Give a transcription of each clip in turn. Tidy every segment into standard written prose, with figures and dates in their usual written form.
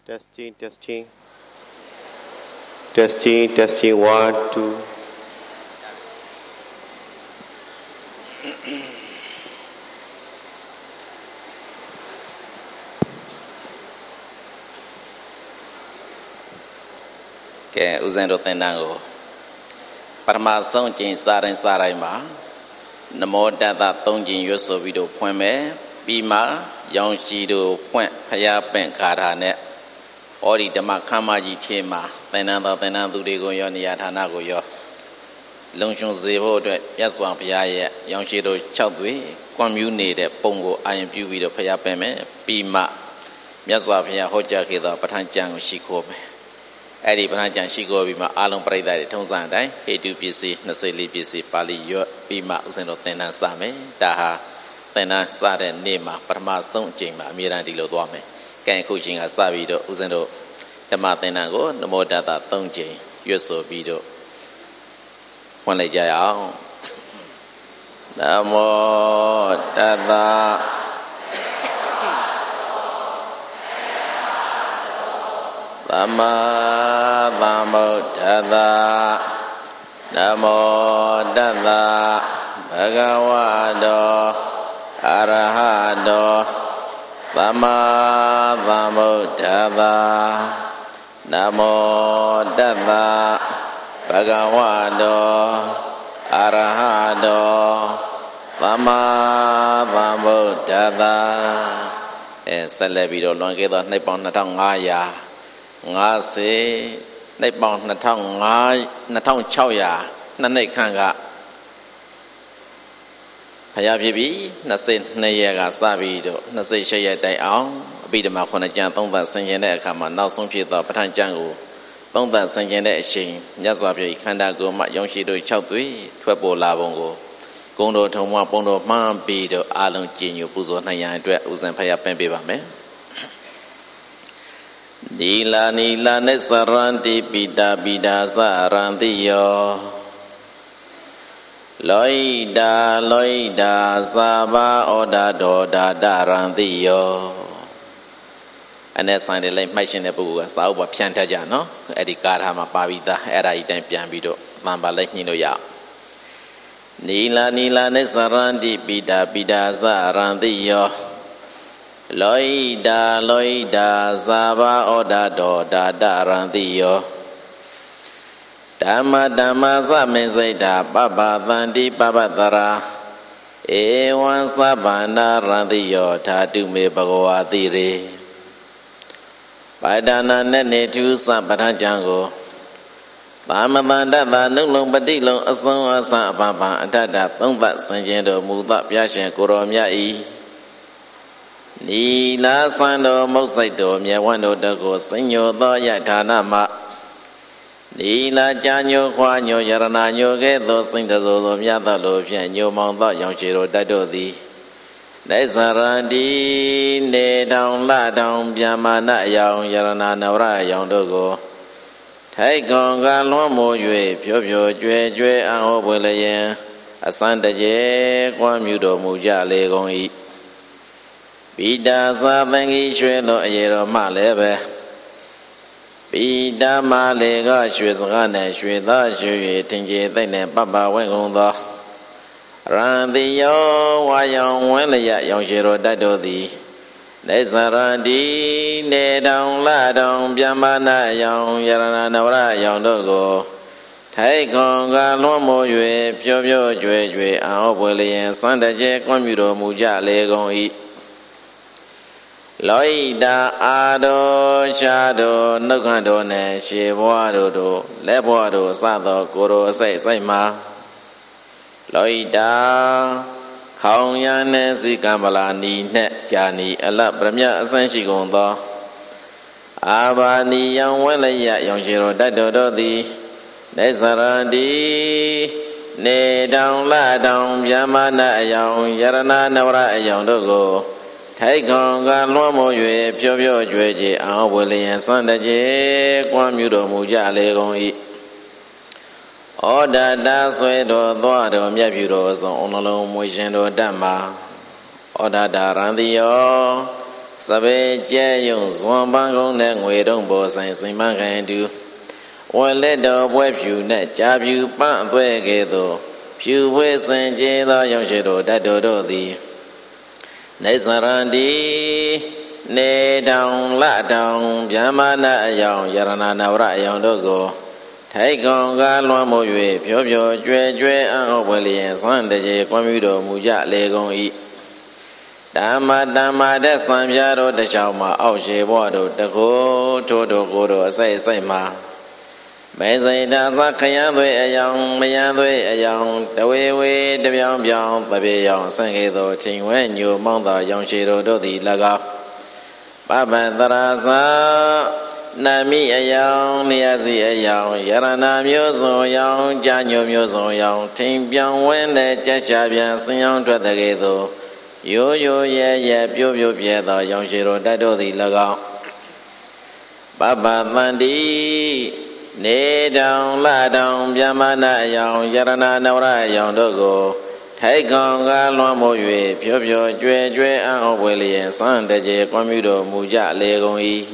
Testing, testing. Testing, testing, 1, 2. Ke uzendo tendango. Parmasong jin sarai ma. Namo data tong jin yoso video point me. Bima yang shido point paya pen kara ne. Ori dama kamaji chema. Tenan tu de go yo ni athana go yo. Longshong zebo de yaswang paya ye. Yang shido chao tui. Kwam yu ne de pongo ayan pyu video paya pen me. Bima. Yaswa paya hoja ke da patan jang shiko me. Edi pernah shiko bima alung perida di tongsan dai hidup bisi nasili bisi pali yo bima usendo tenan same daha tenan sare nema permasong jingma miran di lo tua me kan ku jinga sabi do usendo dhamma tenan go namo data tong jing yoso bi do hwan lai ja ya aung namo data Sama Sambuddhassa Namo Tassa Bhagavato Arahato Sama Sambuddhassa Namo Tassa Bhagavato Arahato Sama Sambuddhassaဆက်လက်ပြီးတော့လွန်ခဲ့သောနှစ်ပေါင်း2500 50နှစ်ပေါင်း2600နှစ်ခန့်ကဖယားဖြစ်ပြီး22ရက်ကစပြီးတော့28ရက်တိုင်အောင်အဘိဓမ္မာ9ကျမ်းသုံးသပ်ဆင်ခြင်တဲ့အခါမှာနောက်ဆုံးဖြစ်သောပဋ္ဌာန်းကျမ်းကိုသုံးသပ်ဆင်ခြင်တဲ့အချိန်မြတ်စွာဘုရားခန္ဓာကိုယ်မှရောင်ရှိတို့6သွေးထွက်ပေါ်လာပုံကိုဂုဏ်တော်ထုံမပုံတော်မှန်းပြီးတော့အာလုံးကြည်ညိုပူဇော်နိုင်ရန်အတွက်ဥစဉ်ဖယားပင့်ပေးပါမယ်Nila nesaranti pida sarantiyo Loida saba oda doda darantiyo အနေဆိုင်တဲ့လိုက်မှိုက်ရှင်တဲ့ပုဂ္ဂိုလ်ကစာအုပ်ပေါ်ဖြန့်ထက်ကြနော်အဲ့ဒီကားထားမှာပါပြီးသားအဲ့ဒါအတိုင်းပြန်ပြီးတော့သံပါလိုက်ညှိလို့ရအောင်Nila nesaranti pida sarantiyo Loida saba oda doda darantiyo Dhamma samisaita papatanti papatara Ewan sabana rantiyo dhatu me bhagavati re Padana nene tu sampathajango Thamatandata nunglong patilong asong asa apapa Adada thongpat sanjendo mudha pyashin koromya i Nila sando moksaito myawando dago sinyo do yatana ma Nila janyo kwanyo yarananyo ke do sintazo do myata lo pyan nyo mong do yang shiro dato di Nesarandi ne dong la dong pyamana yang yarana navra yang dogo Thai gong ga luan mo yue pyo pyo jue an ho pwe le yen Asan taje kwan myu do mu ja le gong i Pida sa thangi shwe lo ayero ma le be Pida ma le ga shwe saka ne shwe da shwe yue tingje thai ne papa wen gong do Ranti yo wa yang wen le ya yang shiro dato di Nesarandi ne dong la dong pyamana yang yarana navra yang dogo Thai gong ga luan mo yue pyo pyo jue an ho pwe le yen san taje kwan myu do mu ja le gong i Loida ado shado nukando ne shibwado do lebwado sado koro sai ma Loida khong yan ne sikambala ni ne jani ala pramya asan shi gon do Abani yang wen le ya yang shiro dato do di Nesarandi ne dong la dong pyamana yang yarana navra yang dogo Thai gong ga luan mo yue pyo pyo jue je an ho pwe le yen san taje kwan myu do mu ja le gong i Oda da swe do thwa do myat pyu do song on long mwe shin do Dhamma Oda da rantiyo Sabe Jayung Swambango net Wedong Boss and Siman can do. One let the web you net jab you pan vegedo. Few ways and jada young shadow that do thee. Nesarandi ne down la down Yamana young Yarana Navra young dogo. Take on Galwamo Yue, Pio Jue and William Sunday, Quamudo Muja Legon eat. Dama de Samjaro de Shama, Auche Wado, the go, Toto Godo, say ma. Mezay Daza Kayandwe a young, Mayandwe a young, the way, the young, the young, Sangedo, Ting when you mount the young Shiro do the Laga. Baba Daraza. Nami a young, Niazi a young, Yarana Muso young, Janyo Muso young, Tim Biang when the Jachabian Sion to the Gado. Yo, Pio, the young Shiro Dado the Laga. Baba Mandi, Ne down, La down, Yamana young, Yarana Navra young dogo. Take on Galwamo Yue, Pio, Jue, and William, Sunday, Quamudo, Muja, Legon.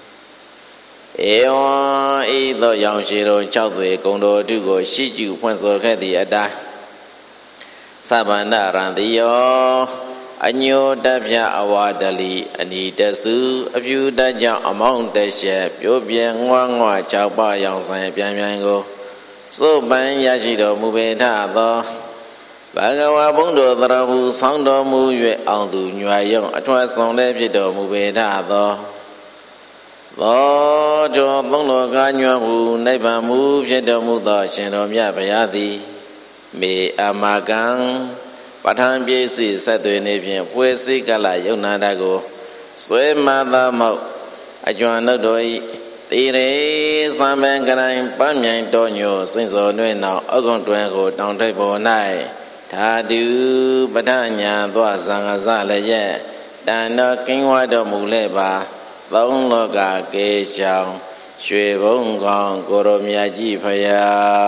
Eon either young Shiro Chowdway Gondo Dugo Shiju Ponso Kadi Ada Sabana Randio a new Dabia Awadali Anitasu a few Daja among the ship Yobian Wangwa Chapa Yang San Piango So Ban Yashido Mubeta the Bagawa Bondo Drabu Sondo Mue Aldu Nuayon a twice on Lepido Mubeta the Lord, your Bono Ganyu, neighbor move, Jendo Muda, Shendom Yabayadi, me Amagang, Patan Biesi, said to Navian, Puesi Gala, Yonadago, Sway Mother Mo, I join no doi, Tire, Saman Garan, Pamian Donio, since or no now, Ogon Dwango, down table night, Tadu, Batanya, Dwazanga ye, Dana King Wado Muleba. Long loga gay chow, Shui Bong Gong, Goromia Jipaya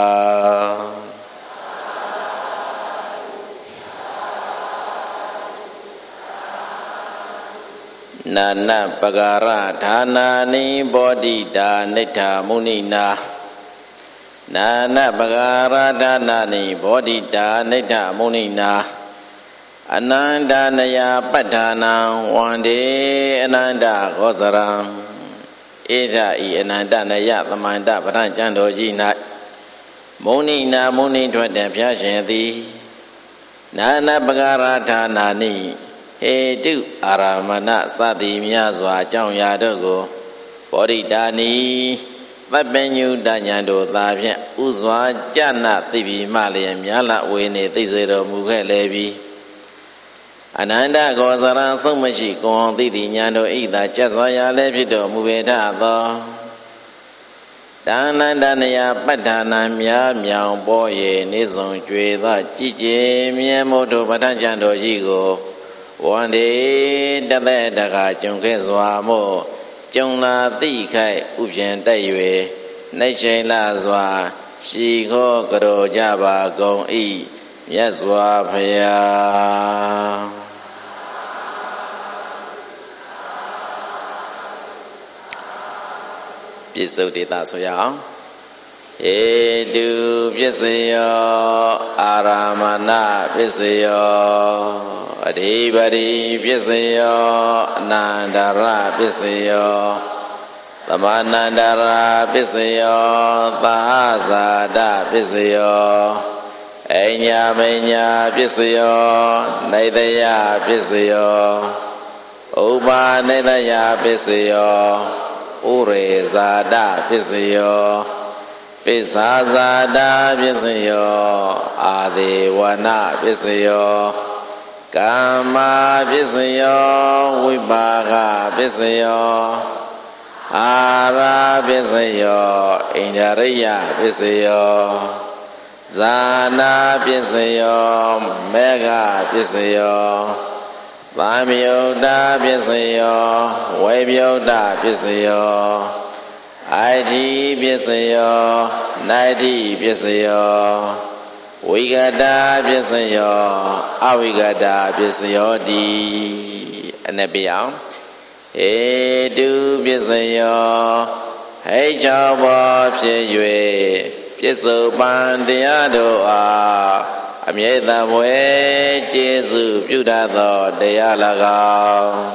Nana Bagara, Tana ni body da neta munina Nana Bagara, Dana ni body da neta munina Ananda Naya Patana one day Ananda Gozaram Eda Ananda Naya Lamanda Paranjando Gina Munina Muni to the Piashanti Nana Bagarata Nani He do Aramana Sadi Miazwa Jong Yadogo Body Dani Vabenu Danyando Lavia Uzwa Jana Tibi Maliam Yala Wene Tizero Muge Levi Ananda Gozara so much gone the Yando either Chazaya Lepido Mubeta the Dana Danaya Patana Mia Miao Boye Nizon Jueda Chichi Miyamoto Patanjando Jigo One day Dale Daga Junkezwa Mo Jungla Dikai Upian Daywe Nature Lazwa Shiko Garo Jaba Gong E Yazwa Paya Piso Dita Soya Edu Pisayo Aramana Pisayo Adibari Pisayo Nandara Pisayo Tamanandara Pisayo Tahazada Pisayo Enya Menya Pisayo Naidaya Pisayo Uba Naidaya Pisayo Ure Zada Pisayo Pisazada Pisayo Adiwana Pisayo Kama Pisayo Wibaga Pisayo Ara Pisayo Indariya Pisayo Zana Pisayo Mega Pisayo Vamyoda Pisayo Webyoda Pisayo ID Pisayo Nadi Pisayo Wigada Pisayo Awigada Pisayo Di Anabiyam ê tu biết say yo hãy cho bỏ phía duy biết sự ban địa đồ à biết ta với chế sự biểu đạt đó địa là cao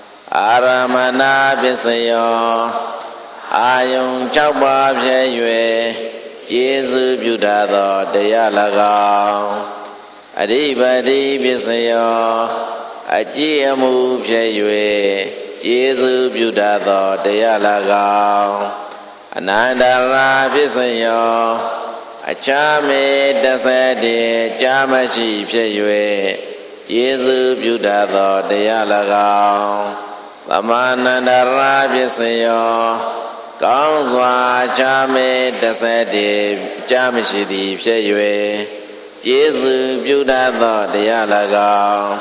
aramana biết say yo ayung cho bỏ phía duy chế sự biểu đạt đó địa là cao adipati biết say yo achi amu phía duy chế sự biểu đạt đó địa là cao anandara biết say yo cha mê đa sa đề cha ma chi phía duy chế sự biểu đạt đó địa là cao Tamanandara biết say yo Cao doa cha mê đa sa đề cha ma chi đi phía duy chế sự biểu đạt đó địa là cao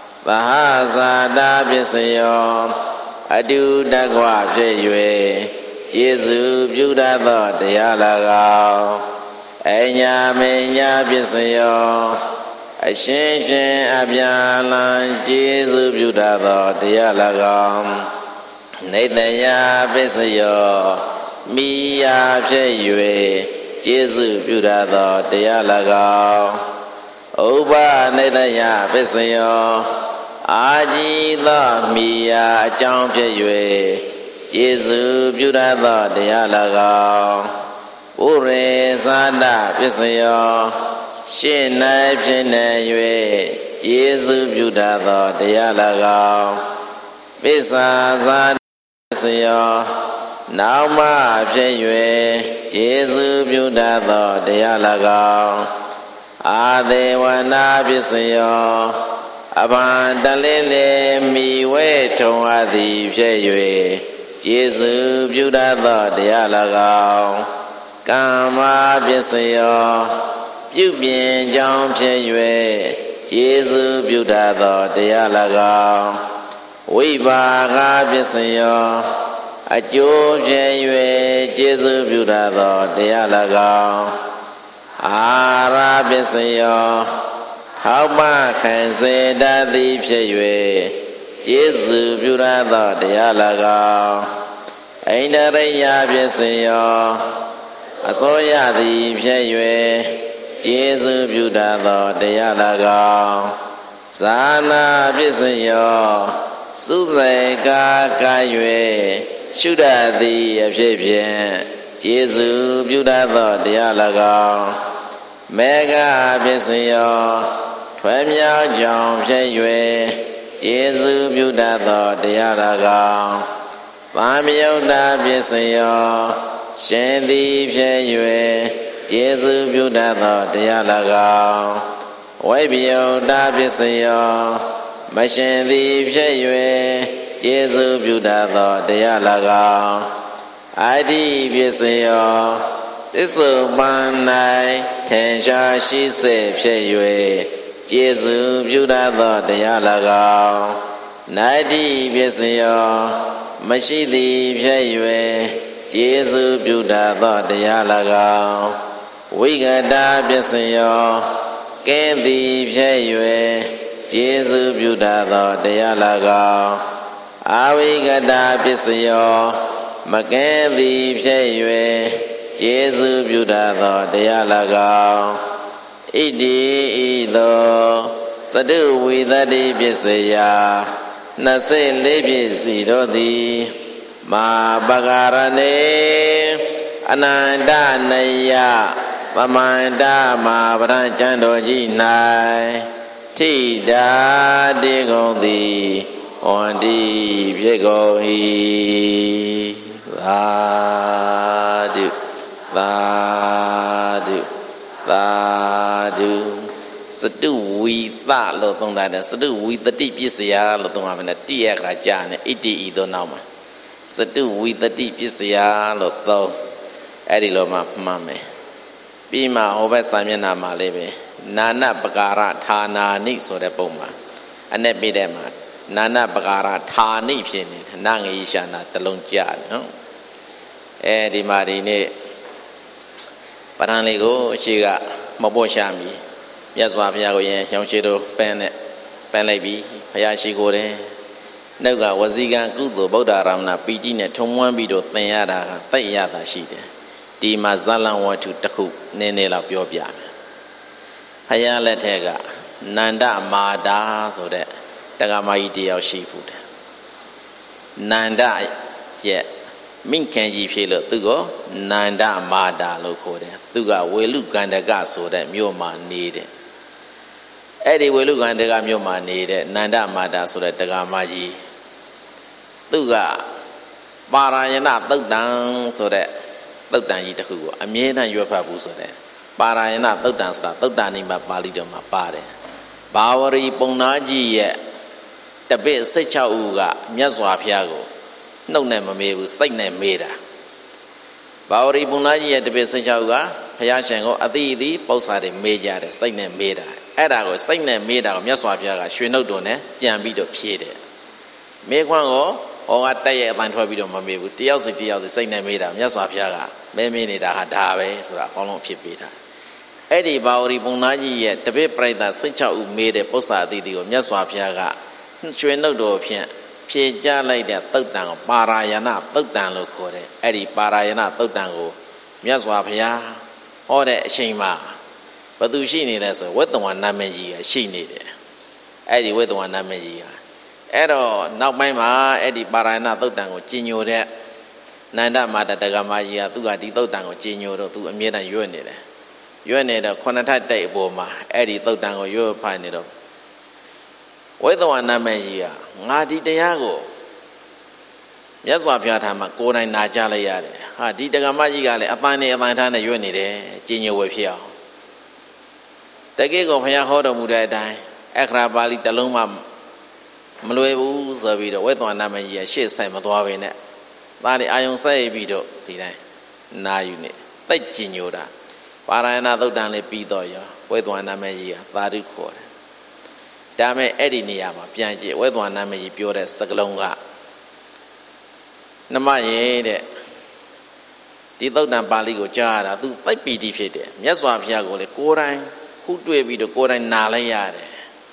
Tahasada biết say yo Adu đa quả phía duy chế sự biểu đạt đó địa là cao Enya me nya biết say yo Shin shin abya lan chế sự biểu đạt đó địa là cao Nitaya biết say yo Miya phía duy chế sự biểu đạt đó địa là cao Upa nitaya biết say yo Ajita miya trong phía duy chế sự biểu đạt đó địa là cao Ure sada biết say yo Shin nai phía nai duy chế sự biểu đạt đó địa là cao Visa sada biết say yo Nao ma phía duy chế sự biểu đạt đó địa là cao Adevana biết say yo Abandalele mi we thong adi phía duy chế sự biểu đạt đó địa là cao Kama biết say yo Biểu biến trong phía duy chế sự biểu đạt đó địa là cao Vibhaga biết say yo Achu phía duy chế sự biểu đạt đó địa là cao Ara biết say yo Hảo ba khăn se đa đi phía duy chế sự biểu đạt đó địa là cao Anh đã thấy ya biết say yo Asoya đi phía duy chế sự biểu đạt đó địa là cao Sana biết say yo Su dạy ca duy Su đa đi phía phía chế sự biểu đạt đó địa là cao Mega biết say yo Thuế miao trong phía duy chế sự biểu đạt đó địa là cao Ba miao đa biết say yo Shen đi phía duy chế sự biểu đạt đó địa là cao Quay biểu đa biết say yo Mà shen đi phía duy chế sự biểu đạt đó địa là cao Ai đi biết say yo This sự ban này Thiên xa shi se phía duy chế sự biểu đạt đó địa là cao Nai đi biết say yo Mà shi đi phía duy chế sự biểu đạt đó địa là cao Vigada biết say yo Kén đi phía duy chế sự biểu đạt đó địa là cao Avigada biết say yo Mà kén đi phía duy chế sự biểu đạt đó địa là cao Idi ido Sadu vidadi biết say ya Na se le biết si đó đi Ma bagarane Ananda naya Pamanda ma Bran chan đồ chi nai Thi đa đi gong đi On đi biết gong hi Vadu Vadu Vadu Sadu vi ta lo tông đại này Sadu vi ta ti biết say ya lo tông à Ti ya kra cha này Iti ido nào mà Sadu vi ta ti biết say ya lo tông Edi lo ma mame Pima hobe samyana ma le be Nana Bagara Thana so the Poma. And that be them Nana Bagara Thani Pin, Nang Ishana, the long jar. Di Marine Paranligo, Shiga, Maboshami, Yazwa Yago, Yonchido, Pen Lebi, Hayashi Gore, နောက်ကဝစီကံကုသိုလ်ဗုဒ္ဓအာရမဏပီတိနဲ့ထုံမွမ်းပြီးတော့သင်ရတာကသိရတာရှိတယ်ဒီမှာဇလံဝတ္ထုတစ်ခုနည်းနည်းလောက်ပြောပြမယ်ဖယားလက်ထက်ကနန္ဒမာတာဆိုတဲ့တက္ကမကြီးတယောက်ရှိဖူးတယ်နန္ဒရဲ့မိခင်ကြီးဖြစ်လို့သူကနန္ဒမာတာလို့ခေါ်တယ်သူကဝေလုကန္တကဆိုတဲ့မြို့မှာနေတယ်အဲ့ဒီဝေလုကန္တကမြို့မှာနေတဲ့နန္ဒမာတာဆိုတဲ့တက္ကမကြီးသူကပါရာယဏသုတ်တံဆိုတဲ့သုတ်တံကြီးတစ်ခုကိုအမြဲတမ်းရွတ်ဖတ်ဘူးဆိုတဲ့ပါရာယဏသုတ်တံဆိုတာသုတ်တန်နိမပါဠိတော်မှာပါတယ်ဘာဝရီပုံနာကြီးရဲ့တပည့်16ဦးကမြတ်စွာဘုရားကိုနှုတ်နဲ့မမေးဘူးစိတ်နဲ့မေးတာဘာဝရီပုံနာကြီးရဲ့တပည့်16ဦးကဘုရားရှင်ကိုအတိအသီးပု္ပ္ပာတွေမေးကြတယ်စိတ်နဲ့မေးတာအဲ့ဒါကိုစိတ်နဲ့မေးတာကိုမြတ်စွာဘုရားကရွှေနှုတ်တော်နဲ့ပြန်ပြီးတော့ဖြေတယ်မေးခွန်းကိုဟောကတက်ရဲ့အပန်ထွက်ပြီးတော့မမေးဘူးတယောက်စီစိတ်နဲ့မေးတာမြတ်စွာဘုရားကမဲမေးနေတာဟာဒါပဲဆိုတာအကောင်းဆုံးဖြစ်ပေးတာအဲ့ဒီဘာဝရီပုံနာကြီးရဲ့တပည့်ပရိသတ်16ဦးမေးတဲ့ပု္ပ္ပာအသီးကိုမြတ်စွာဘုရားကရွှေနှုတ်တော်ဖြင့်ဖြေကြလိုက်တဲ့သုတ်တံကိုပါရာယဏသုတ်တံလို့ခေါ်တယ်အဲ့ဒီပါရာယဏသုတ်တံကိုမြတ်စွာဘုရားဟောတဲ့အချိန်မှာဘသူရှိနေလဲဆိုဝိတ္တဝါနာမည်ကြီးကရှိနေတယ်အဲ့ဒီဝိတ္တဝါနာမည်ကြီးကအဲ့တော့နောက်ပိုင်းမှာအဲ့ဒီပါရာယဏသုတ်တံကိုကျင့်ညိုတဲ့နန္ဒမာတတက္ကမကြီးကသူကဒီသုတ်တံကိုကျင့်ညိုတော့သူအမြဲတမ်းရွတ်နေတယ်ရွတ်နေတော့ခုနှစ်ထပ်တိတ်အပေါ်မှာအဲ့ဒီသုတ်တံကိုရွတ်ဖတ်နေတော့ဝိတ္တဝါနာမည်ကြီးကငါဒီတရားကိုမြတ်စွာဘုရားထာမှာကိုယ်တိုင်နာကြလိုက်ရတယ်ဟာဒီတက္ကမကြီးကလည်းအပန်းနဲ့အပန်းထားနဲ့ရွတ်နေတယ်ကျင့်ညိုဝယ်ဖြစ်အောင်တကယ်ကိုဘုရားဟောတော်မူတဲ့အတိုင်းအခရာပါဠိတစ်လုံးမှမလွယ်ဘူးဆိုပြီးတော့ဝိတ္တဝါနာမည်ကြီးကရှေ့ဆိုင်မသွားဘဲနဲ့ဒါနဲ့အာယုံဆက်ပြီးတော့ဒီတိုင်းနာယူနေသိကျင်ညိုတာပါရာယဏသုတ်တံလေးပြီးတော့ရောဝိတ္တဝါနာမည်ကြီးကသာဓုခေါ်တယ်ဒါမဲ့အဲ့ဒီနေရာမှာပြန်ကြည့်ဝိတ္တဝါနာမည်ကြီးပြောတဲ့စကားလုံးကနမရေတဲ့ဒီသုတ်တံပါဠိကိုကြားရတာသူသိပီတိဖြစ်တယ်မြတ်စွာဘုရားကိုလေကိုယ်တိုင်ခုတွေ့ပြီးတော့ကိုယ်တိုင်နာလိုက်ရတယ်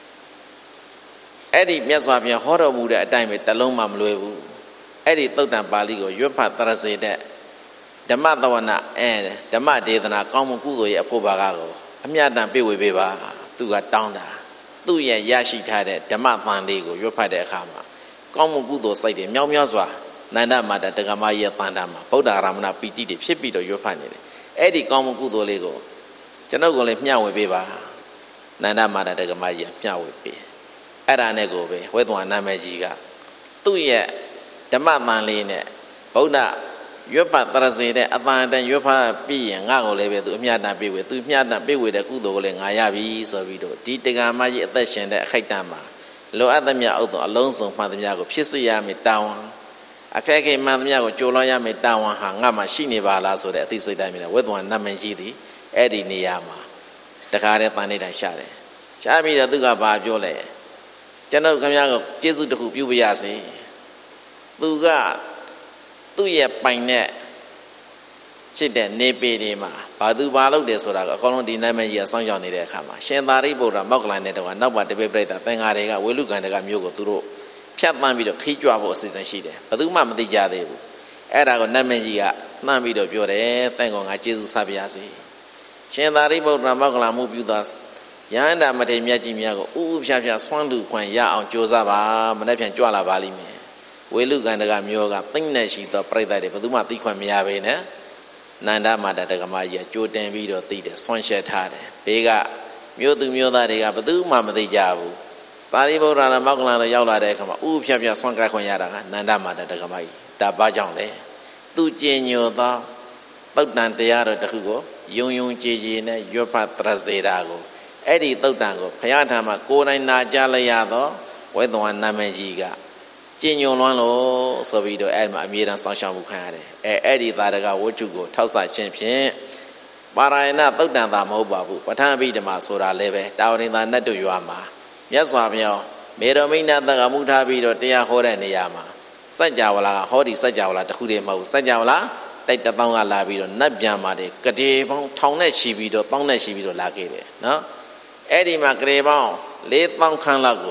အဲ့ဒီမြတ်စွာဘုရားဟောတော်မူတဲ့အတိုင်းပဲတလုံးမှမလွယ်ဘူးအဲ့ဒီသုတ်တံပါဠိကိုရွတ်ဖတ်တရစေတဲ့ဓမ္မသဝနာဓမ္မဒေသနာကောင်းမှုကုသိုလ်ရဲ့အဖို့ဘာကကိုအမြတ်တမ်းပြေဝေပေးပါသူကတောင်းတာသူ့ရဲ့ရရှိထားတဲ့ဓမ္မသံလေးကိုရွတ်ဖတ်တဲ့အခါမှာကောင်းမှုကုသိုလ်စိတ်တွေမြောက်မြောက်စွာနန္ဒမာတတက္ကမကြီးရဲ့တန်တာမှာဗုဒ္ဓအာရမဏပီတိတွေဖြစ်ပြီးတော့ရွတ်ဖတ်နေတယ်အဲ့ဒီကောင်းမှုကုသိုလ်လေးကိုကျွန်ုပ်ကလည်းမျှဝေပေးပါနန္ဒမာတတက္ကမကြီးကမျှဝေပေးအဲ့ဒါနဲ့ကိုပဲဝိတ္တဝါနာမည်ကြီးကသူ့ရဲ့ဓမ္မသံလေးနဲ့ဗုဒ္ဓရွတ်ဖတ်တရစေတဲ့အပန်တန်ရွတ်ဖတ်ပြီးရင်ငါ့ကိုလည်းပဲသူအမြတ်တမ်းပြေဝေသူအမြတ်တမ်းပြေဝေတဲ့ကုသိုလ်ကိုလည်းငါရပြီဆိုပြီးတော့ဒီတက္ကမကြီးအသက်ရှင်တဲ့အခိုက်အတန့်မှာလိုအပ်သမျှဥဒ္ဒအလုံးစုံမှန်သမျှကိုဖြစ်စေရမယ်တာဝန်အခက်အခဲမှန်သမျှကိုကြိုးလွှားရမယ်တာဝန်ဟာငါမှရှိနေပါလားဆိုတဲ့အသိစိတ်တိုင်းနဲ့ဝိတ္တဝါနာမည်ကြီးသည်အဲ့ဒီနေရာမှာတခါတည်းတန်နေတိုင်းရှာတယ်ရှာပြီးတော့သူကဘာပြောလဲကျွန်တော်ခင်ဗျားကိုကျေးဇူးတစ်ခုပြုပါရစေသူကသူ့ရဲ့ပိုင်နဲ့ဖြစ်တဲ့နေပေတွေမှာဘာသူဘာလုပ်တယ်ဆိုတာကအကောလုံးဒီနာမည်ကြီးကစောင့်ကြောက်နေတဲ့အခါမှာရှင်သာရိပုတ္တရာမောက္ကလန်တဲ့တော့နောက်ပါတပည့်ပြိတ္တာသင်္ဃာတွေကဝေလုကန္တကမျိုးကိုသူတို့ဖြတ်ပန်းပြီးတော့ခိကြွဖို့အစီအစဉ်ရှိတယ်ဘယ်သူမှမသိကြသေးဘူးအဲ့ဒါကိုနာမည်ကြီးကနှမ်းပြီးတော့ပြောတယ်သင်္ကောငါကျေးဇူးဆက်ပါရစေရှင်သာရိပုတ္တရာမောက္ကလန်မှုပြုသောယန္တာမထေရမြတ်ကြီးများကိုဥဥဖြားဖြားဆွမ်းလူခွင့်ရအောင်ကြိုးစားပါမနေ့ပြန်ကြွလာပါလိမ့်မယ်ဝေလုကန္တကမျိုးကသိမ့်နေရှိသောပြိတ္တာတွေဘယ်သူမှသိခွင့်မရဘဲနဲ့နန္ဒမာတတက္ကမကြီးကကြိုးတင်ပြီးတော့သိတယ်ဆွမ်းရှက်ထားတယ်ဘေးကမြို့သူမြို့သားတွေကဘယ်သူမှမသိကြဘူးပါဠိဗုဒ္ဓနာမောက္ကလန်တို့ရောက်လာတဲ့အခါမှာဥဖြားဖြားဆွမ်းကပ်ခွင့်ရတာကနန္ဒမာတတက္ကမကြီးဒါဘာကြောင့်လဲသူကျင်ညိုသောသုတ်တန်တရားတော်တစ်ခုကိုယုံယုံကြည်ကြည်နဲ့ရွတ်ဖတ်တရစေတာကိုအဲ့ဒီသုတ်တန်ကိုဘုရားထာမှာကိုယ်တိုင်နာကြားလိုက်ရသောဝိတ္တဝါနာမည်ကြီးကကျင့်ညွန်လွန်းလို့ဆိုပြီးတော့အဲ့မှာအမြဲတမ်းစောင့်ရှောက်မှုခံရတယ်အဲ့ဒီသာရကဝတ္ထုကိုထောက်ဆခြင်းဖြင့်ပါရာယဏသုတ်တန်သာမဟုတ်ပါဘူးပဋ္ဌာန်းအဘိဓမ္မာဆိုတာလည်းပဲတာဝရိသာနတ်တို့ရွာမှာမြတ်စွာဘုရားမေတော်မိတ်နာတကမှုထားပြီးတော့တရားဟောတဲ့နေရာမှာစัจ java လာကဟောဒီစัจ java လာတခုတည်းမဟုတ်စัจ java လာတိုက်တပေါင်းကလာပြီးတော့နတ်ပြန်ပါတယ်ကတိပေါင်းထောင်နဲ့ရှိပြီးတော့ပေါင်းနဲ့ရှိပြီးတော့လာခဲ့တယ်နော်အဲ့ဒီမှာကတိပေါင်း4000ခန်းလောက်ကို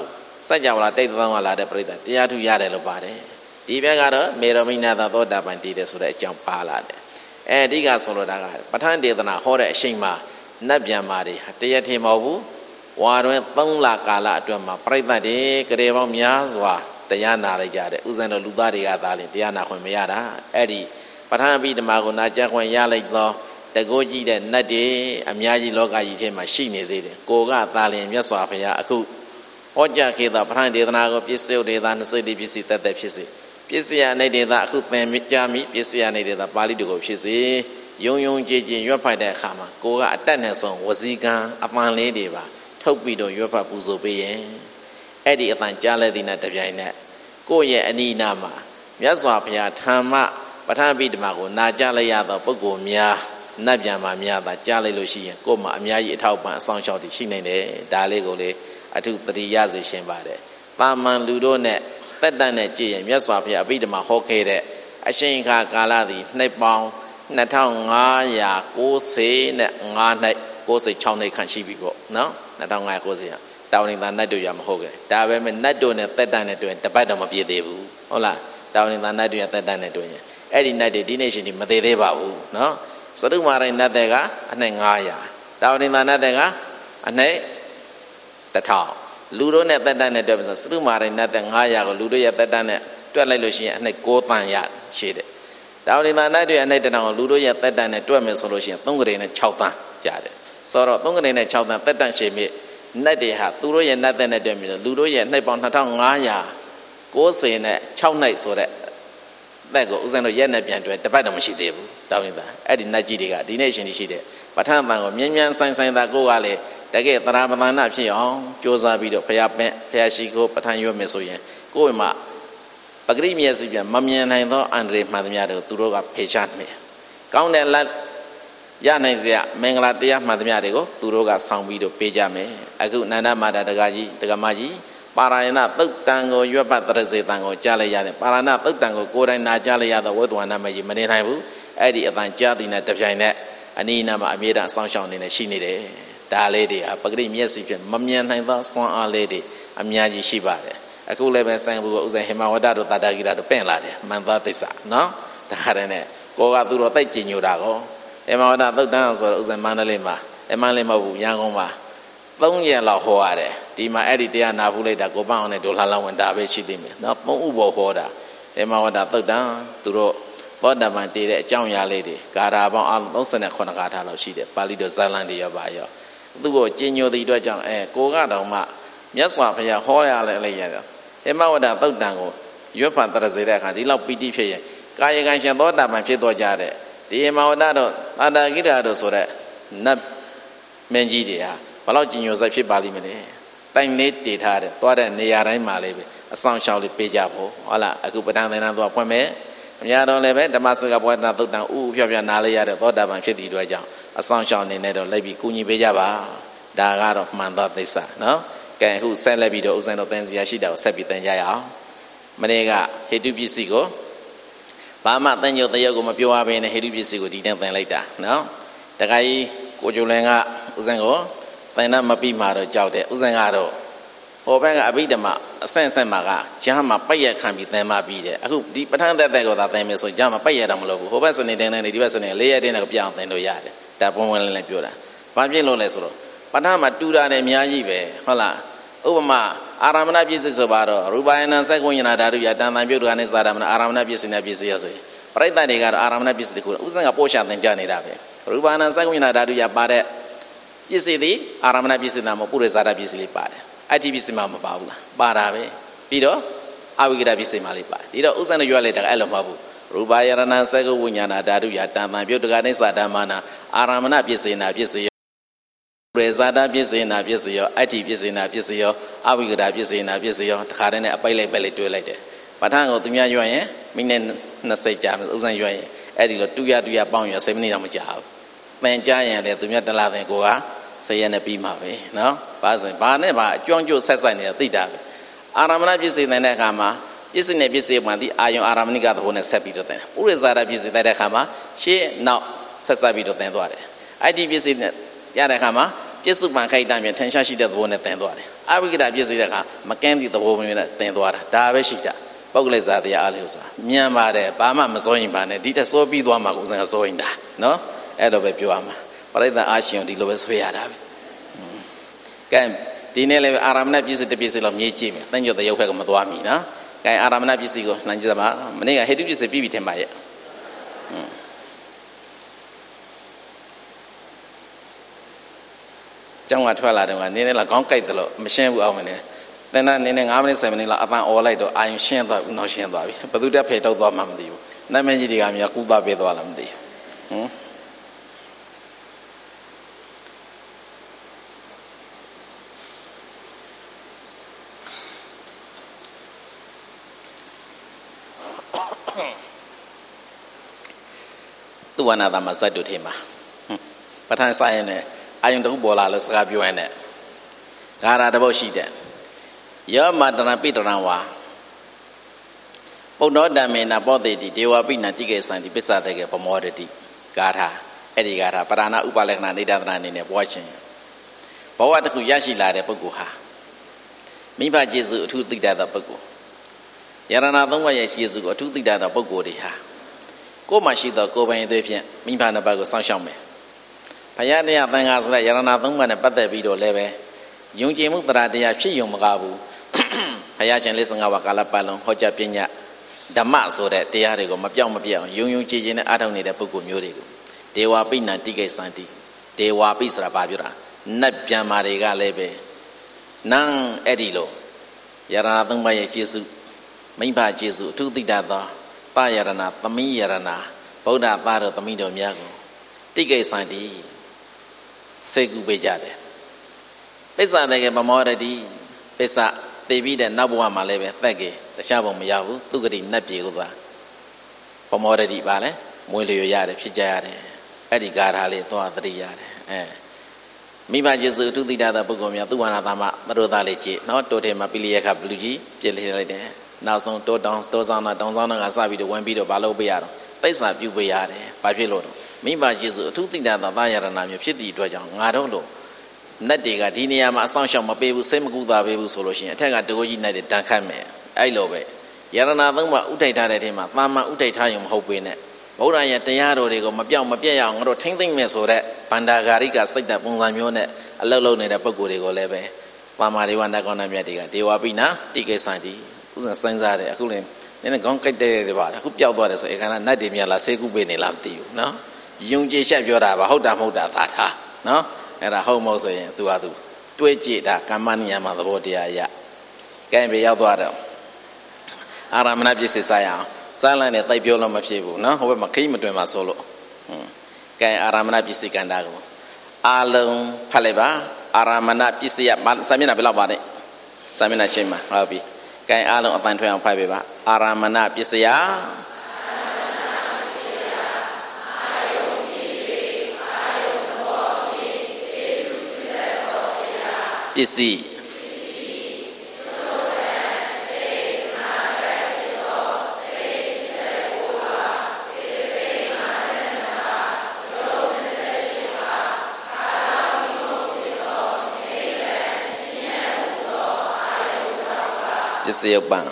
စัจ java လာတိတ်သောင်းလာတဲ့ပြိတ္တတရားထုရတယ်လို့ပါတယ်ဒီဘက်ကတော့မေရမိနာသာသောတာပန်တည်တယ်ဆိုတဲ့အကြောင်းပါလာတယ်အဲဒီကဆိုလိုတာကပဋ္ဌာန်းဒေသနာဟောတဲ့အချိန်မှာနတ်ပြန်မာတွေတရားထင်မဟုတ်ဘူးဝါတွင်3လကာလအတွင်းမှာပြိတ္တတွေကလေးပေါင်းများစွာတရားနာလိုက်ကြတဲ့ဥစဉ်တော်လူသားတွေကသာလင်တရားနာခွင့်မရတာအဲ့ဒီပဋ္ဌာန်းအဘိဓမ္မာကိုနာကြားခွင့်ရလိုက်သောတကိုးကြည့်တဲ့နတ်တွေအများကြီးလောကကြီးထဲမှာရှိနေသေးတယ်ကိုကသာလင်မြတ်စွာဘုရားအခုဟောကြားခဲ့သောပဋ္ဌာန်းဒေသနာကိုပစ္စယဒေသ20တိပစ္စည်းတတ်တဲ့ဖြစ်စေပစ္စယအနေဒေသအခုသင်ကြားမိပစ္စယအနေဒေသပါဠိတော်ကိုဖြစ်စေယုံယုံကြည်ကြည်ရွတ်ဖတ်တဲ့အခါမှာကိုကအတတ်နဲ့ဆုံးဝစီကံအပန်လေးတွေပါထုတ်ပြီးတော့ရွတ်ဖတ်ပူဇော်ပေးရင်အဲ့ဒီအတန်ကြားလဲတဲ့နဲ့တပြိုင်နက်ကိုယ့်ရဲ့အနိနာမှာမြတ်စွာဘုရားဓမ္မပဋ္ဌာန်းအဘိဓမ္မာကိုနာကြားလိုက်ရသောပုဂ္ဂိုလ်များနတ်ပြန်မှာများတာကြားလိုက်လို့ရှိရင်ကိုယ်မှာအများကြီးအထောက်ပံ့အဆောင်ရှောက်တည်ရှိနေတယ်ဒါလေးကိုလေအထုတတိယစေရှင်ပါတယ်တာမန်လူတို့နဲ့တက်တန်နဲ့ကြည့်ရင်မြတ်စွာဘုရားအဘိဓမ္မာဟောခဲ့တဲ့အရှင်ခါကာလသည်နှစ်ပေါင်း2595နှစ်96နှစ်ခန့်ရှိပြီပေါ့နော်2590တောင်းနေတာနတ်တို့ရမဟုတ်ခဲ့ဒါပဲမဲ့နတ်တို့နဲ့တက်တန်နဲ့တွေ့ရင်တပတ်တော့မပြည့်သေးဘူးဟုတ်လားတောင်းနေတာနတ်တို့ရတက်တန်နဲ့တွေ့ရင်အဲ့ဒီနတ်တွေဒီနေ့ရှင်ဒီမသေးသေးပါဘူးနော်စရုမာရိနတ်တွေကအနှစ်900တောင်းနေတာနတ်တွေကအနှစ်1000လူတို့နဲ့တက်တန်နဲ့တွေ့ပြီဆိုစရုမာရိနတ်တွေ900ကိုလူတို့ရတက်တန်နဲ့တွက်လိုက်လို့ရှိရင်အနှစ်9တန်ရရှိတယ်တောင်းနေတာနတ်တွေအနှစ်1000ကိုလူတို့ရတက်တန်နဲ့တွက်မယ်ဆိုလို့ရှိရင်3ကလေးနဲ့6တန်ကြတယ်ဆိုတော့3ကလေးနဲ့6တန်တက်တန်ရှိမြစ်နတ်တွေဟာသူတို့ရဲ့နတ်တဲ့နဲ့တွေ့ပြီလူတို့ရဲ့နှိပ်ပေါင်း2590နဲ့6နှိပ်ဆိုတဲ့သက်ကိုဥစဉ်တို့ရက်နဲ့ပြန်တွေ့တပတ်တော့မရှိသေးဘူးတောင်းနေတာအဲ့ဒီနတ်ကြီးတွေကဒီနေ့ရှင်ရှိတဲ့ပဋ္ဌာန်းတန်ကိုမြင်းမြန်းဆိုင်ဆိုင်သာကိုကလေတကယ်သရပဒနာဖြစ်အောင်ကြိုးစားပြီးတော့ဘုရားပင့်ဘုရားရှိခိုးပဋ္ဌာန်းရွတ်မယ်ဆိုရင်ကိုယ်မှာပဂရိမျက်စိပြန်မမြင်နိုင်သောအန္တရာယ်မှန်သမျှတွေကိုသူတို့ကဖေချမယ်ကောင်းတဲ့လက်ရနိုင်စရာမင်္ဂလာတရားမှန်သမျှတွေကိုသူတို့ကဆောင်းပြီးတော့ပေးကြမယ်အခုနန္ဒမာတာတက္ကကြီးတက္ကမကြီးပါရဏသုတ်တံကိုရွတ်ပတ်တရစေတံကိုကြားလိုက်ရတယ်ပါရဏသုတ်တံကိုကိုယ်တိုင်နာကြားလိုက်ရသောဝိသဝန္ဒမကြီးမနေနိုင်ဘူးအဲ့ဒီအတန်ကြားတဲ့နဲ့တပြိုင်နက်အနိနာမှာအမြဲတမ်းအဆောင်ရှောင်နေနေရှိနေတယ်ဒါလေးတွေဟာပဂရိမျက်စိဖြင့်မမြင်နိုင်သောစွမ်းအားလေးတွေအများကြီးရှိပါတယ်အခုလည်းပဲဆိုင်ဘူးကဥစဉ်ဟေမဝဒတို့တာတာဂိရတို့ပင့်လာတယ်မန္တသစ္စာနော်ဒါကြတဲ့နဲ့ကိုကသူတို့တိုက်ကြည်ညိုတာကောဟေမဝဒသုတ်တံဆိုတော့ဥစဉ်မန္တလေးမှာမန္တလေးမဟုတ်ဘူးရန်ကုန်မှာ3ရက်လောက်ဟောရတယ်ဒီမှာအဲ့ဒီတရားနာဖူးလိုက်တာကိုပန်းအောင်နဲ့ဒိုလာလောင်းဝင်ဒါပဲရှိသေးမယ်နော်3ဥဘောဟောတာဟေမဝဒသုတ်တံသူတို့သောတပန်တည်တဲ့အကြောင်းအရာလေးတွေဂါထာပေါင်းအလုံး39ဂါထာလောက်ရှိတယ်ပါဠိတော်ဇာလံတွေရောပါရောသူ့ကိုကျင့်ညိုတဲ့အတွက်ကြောင့်ကိုကတောင်မှမြတ်စွာဘုရားဟောရလဲလိုက်ရတယ်ဟေမဝဒသုတ်တံကိုရွတ်ဖတ်တရစေတဲ့အခါဒီလောက်ပီတိဖြစ်ရင်ကာယကံရှင်သောတပန်ဖြစ်တော့ကြတဲ့ဒီဟေမဝဒတို့တာတာဂိရတို့ဆိုတဲ့နတ်မင်းကြီးတွေဟာဘလောက်ကျင်ညိုစိုက်ဖြစ်ပါလိမ့်မလဲတိုင်လေးတည်ထားတယ်သွားတဲ့နေရာတိုင်းမှာလေးပဲအဆောင်ရှောက်လေးပေးကြဖို့ဟုတ်လားအခုပဋ္ဌာန်းသင်္นานသွားဖွင့်မယ်အများတော်လည်းပဲဓမ္မစကားပွားတာသုတ်တံဥဖြောဖြောနားလေးရတဲ့သောတာပန်ဖြစ်တဲ့အတွက်ကြောင့်အဆောင်ရှောက်နေနဲ့တော့လိုက်ပြီးကူညီပေးကြပါဒါကတော့မှန်သောသစ္စာနော်ကဲအခုဆက်လက်ပြီးတော့ဥစဉ်တော်သင်စရာရှိတာကိုဆက်ပြီးသင်ကြရအောင်မနေ့ကဟေတုပစ္စည်းကိုဘာမှသင်ညုတ်တရုပ်ကိုမပြောရဘဲနဲ့ဟေတုပစ္စည်းကိုဒီနဲ့သင်လိုက်တာနော်တခါကြီးကိုကျိုလင်ကဥစဉ်ကိုသင်တော့မပြီးမှတော့ကြောက်တယ်ဥစဉ်ကတော့ဟိုဘက်ကအဘိဓမ္မာအဆင့်ဆင့်မှာကဂျားမှာပိတ်ရခံပြီးသင်မှပြီးတယ်အခုဒီပဋ္ဌာန်းသက်ကိုသာသင်မယ်ဆိုဂျားမှာပိတ်ရတော့မလို့ဘူးဟိုဘက်စနေတင်းနေဒီဘက်စနေ4ရက်တင်းနဲ့ပြောင်းသင်လို့ရတယ်ဒါပုံဝင်လည်းပြောတာဘာဖြစ်လို့လဲဆိုတော့ပဋ္ဌာန်းမှာတူတာတယ်အများကြီးပဲဟုတ်လားဥပမာအာရမဏပစ္စည်းဆိုပါတော့ရူပယနာစက္ကုညနာဓာတုယတန်တန်ပြုတ်ကနေစာရမဏအာရမဏပစ္စည်းနဲ့ပစ္စည်းရဆိုရင်ပရိသတ်တွေကတော့အာရမဏပစ္စည်းကိုဥစဉ်ကပို့ချသင်ကြနေတာပဲရူပယနာစက္ကုညနာဓာတုယပါတဲ့ပစ္စည်းတွေအာရမဏပစ္စည်းနာမပုရိဇာတပစ္စည်းလေးပါတယ်အတ္တိပစ္စည်းမှမပါဘူးလားပါတာပဲပြီးတော့အဝိကရပစ္စည်းမှလေးပါဒီတော့ဥစဉ်နဲ့ရွက်လိုက်တာအဲ့လိုမဟုတ်ဘူးရူပယရဏစက္ကုဝိညာဏဓာတုယတန်တန်ပြုတ်ကနေစာဓမ္မနာအာရမဏပစ္စည်းနာပစ္စည်းရေဇာတာပစ္စည်းနာပစ္စည်းရောအတ္တိပစ္စည်းနာပစ္စည်းရောအဝိကရပစ္စည်းနာပစ္စည်းရောတခါတည်းနဲ့အပိုက်လိုက်ပဲလေးတွဲလိုက်တယ်ပဋ္ဌာန်းကိုသူများရွက်ရင်မိနစ်20ကြာမယ်ဥစဉ်ရွက်ရင်အဲ့ဒီလိုတူရပေါင်းရ10မိနစ်တော့မကြာဘူးသင်ကြားရင်လည်းသူများတလားသင်ကိုက10ရက်နဲ့ပြီးမှာပဲနော်ဘာဆိုရင်ဘာနဲ့ဘာအကျွမ်းကျိုးဆက်ဆိုင်နေတာသိတာပဲအာရမဏပစ္စည်းတဲ့အခါမှာပစ္စည်းနဲ့ပစ္စည်းမှဒီအာယုံအာရမဏိကသဘောနဲ့ဆက်ပြီးတော့သင်ပုရိဇာတပစ္စည်းတဲ့အခါမှာရှေ့နောက်ဆက်ဆက်ပြီးတော့သင်သွားတယ်အတ္တိပစ္စည်းနဲ့ရတဲ့အခါမှာပြစ္ဆုပန်ခိုက်တံပြန်ထင်ရှားရှိတဲ့သဘောနဲ့သင်သွားတယ်အဘိကတာပြည့်စည်တဲ့အခါမကင်းသည့်သဘောမျိုးနဲ့သင်သွားတာဒါပဲရှိတာပုဂ္ဂလိဇာတရားအားလို့ဆိုတာမြန်ပါတယ်ဘာမှမစိုးရင်ပါနဲ့ဒီတက်စိုးပြီးသွားမှာကိုယ်စံစိုးရင်တာနော်အဲ့တော့ပဲပြောရမှာပရိသတ်အားရှင်ဒီလိုပဲဆွေးရတာပဲကဲဒီနေ့လည်းအာရမဏပြည့်စည်တပြည့်စည်လောက်မြေးကြည့်မယ်တန်ကျော်တရုပ်ဖက်ကမသွားမီနော်ကဲအာရမဏပြည့်စည်ကိုနှမ်းကြည့်သမားမနေ့ကဟေတုပြည့်စည်ပြီးပြီထင်ပါရဲ့ကျောင်းကထွက်လာတယ်ကနင်းနေလားခေါင်းကိုက်တယ်လို့မရှင်းဘူးအောင်မနေတန်းနင်းနေ9မိနစ်10မိနစ်လောက်အပန်းអော်လိုက်တော့အာယုံရှင်းသွားဘူးနောက်ရှင်းသွားပြီဘသူတက်ဖယ်တော့သွားမှမသိဘူးနာမည်ကြီးတွေကများကူသွားပေးသွားလားမသိဘူးသူဝနာသမဇတ်တို့ထင်ပါပဋ္ဌာန်းဆိုင်နဲ့အာယုံတခုပေါ်လာလို့စကားပြောရင်လည်းဂါရတပုတ်ရှိတဲ့ယောမတရပိတရံဝါပုဒ္ဒောဓမ္မေနပောတိတိဒေဝပိဏတိကေသံတိပစ္စတေကေပမောဒတိဂါထာအဲ့ဒီဂါထာပရဏဥပလက္ခဏာနေတသနာအနေနဲ့ပွားခြင်းဘဝတစ်ခုရရှိလာတဲ့ပုဂ္ဂိုလ်ဟာမိဘကျေစုအထူးသိတတ်တဲ့ပုဂ္ဂိုလ်ယရဏသုံးပါးရဲ့ကျေစုကိုအထူးသိတတ်တဲ့ပုဂ္ဂိုလ်တွေဟာကိုယ်မှရှိသောကိုယ်ပိုင်အသွေးဖြင့်မိဘနှစ်ပါးကိုစောင့်ရှောက်မယ်ဘုရားတရားသံဃာဆိုတဲ့ယရဏသုံးပါးနဲ့ပတ်သက်ပြီးတော့လည်းပဲယုံကြည်မှုတရားတရားဖြစ်ယုံမကားဘူးဘုရားရှင်55ပါးကာလပတ်လုံးဟောကြားပညာဓမ္မဆိုတဲ့တရားတွေကိုမပြောင်းမပြတ်အောင်ယုံကြည်ခြင်းနဲ့အားထုတ်နေတဲ့ပုဂ္ဂိုလ်မျိုးတွေကိုဒေဝပိဏတိကိသံတိဒေဝပိဆိုတာဘာပြောတာနတ်ပြန်မာတွေကလည်းပဲနန်းအဲ့ဒီလိုယရဏသုံးပါးရဲ့ကျေစုမိဘကျေစုအထူးသိတတ်သောပယရဏသမီးယရဏဗုဒ္ဓသားတော်သမီးတော်များကိုတိကိသံတိစေကူပေးကြတယ်ပစ္စတေကေပမောရတိပစ္စသေပြီးတဲ့နောက်ဘဝမှာလည်းပဲသက်ကေတခြားဘုံမရဘူးသူဂတိနတ်ပြေကိုသွားပမောရတိပါလဲမွေးလျော်ရတယ်ဖြစ်ကြရတယ်အဲ့ဒီဂါထာလေးသွားသတိရတယ်မိဘကျေစုအထုသိတတ်တဲ့ပုဂ္ဂိုလ်များသူဝါနာသမမတို့သားလေးကြည့်နော်တိုထဲမှာပိလိယခဘလူကြီးပြည့်လှည့်လိုက်တယ်နောက်ဆုံးတိုးတောင်းဆောင်ကစပြီးတော့ဝင်ပြီးတော့ဘာလုပ်ပေးရတော့တိစ္ဆာပြုပေးရတယ်ဘာဖြစ်လို့တော့မိဘကျေစုအထုသိတတ်တဲ့သာယရဏမျိုးဖြစ်သည့်အတွက်ကြောင့်ငါတို့လို့နတ်တွေကဒီနေရာမှာအဆောင်ရှောင်မပေးဘူးစိတ်မကူတာပေးဘူးဆိုလို့ရှိရင်အထက်ကတကိုးကြီးနိုင်တဲ့တန်ခတ်မယ်အဲ့လိုပဲယရဏသုံးပါးဥထိုက်ထားတဲ့ထဲမှာတာမန်ဥထိုက်ထားရင်မဟုတ်ပေနဲ့ဗုဒ္ဓရဲ့တရားတော်တွေကိုမပြောင်းမပြတ်ရအောင်ငါတို့ထိမ့်သိမ့်မယ်ဆိုတဲ့ဗန္ဒာဂါရိကစိတ်တဲ့ပုံစံမျိုးနဲ့အလုတ်လုံးနေတဲ့ပုံကိုယ်တွေကိုလည်းပဲပါမာဒေဝနတ်ကောဏမြတ်တွေကဒေဝပိနာတိကေသံတိဥစဉ်စဉ်းစားတယ်အခုလည်းနည်းနည်းခေါင်းကိုက်တဲ့ပါအခုပျောက်သွားတယ်ဆိုဧကနာနတ်တွေမြတ်လားဆေးကုပေးနေလားမသိဘူးနော်ယုံကြည်ချက်ပြောတာပါဟုတ်တာမဟုတ်တာသာထားနော်အဲ့ဒါဟုတ်မဟုတ်ဆိုရင်သူဟာသူတွေးကြည့်တာကမ္မနိယမသဘောတရားရကဲပဲရောက်သွားတော့အာရမဏပြည့်စည်စားရအောင်စားလန့်နဲ့တိုက်ပြောလို့မဖြစ်ဘူးနော်ဟိုဘက်မှာခိမ့်မတွင်မှာဆိုလို့ကဲအာရမဏပြည့်စည်ကန္တာကိုအာလုံးဖတ်လိုက်ပါအာရမဏပြည့်စည်ရစာမျက်နှာဘယ်လောက်ပါလဲစာမျက်နှာရှင်းပါဟုတ်ပြီကဲအာလုံးအတန်ထွင်အောင်ဖတ်ပေးပါအာရမဏပြည့်စည်ရပစ္စည်းပစ္စည်းယုတ်ပံ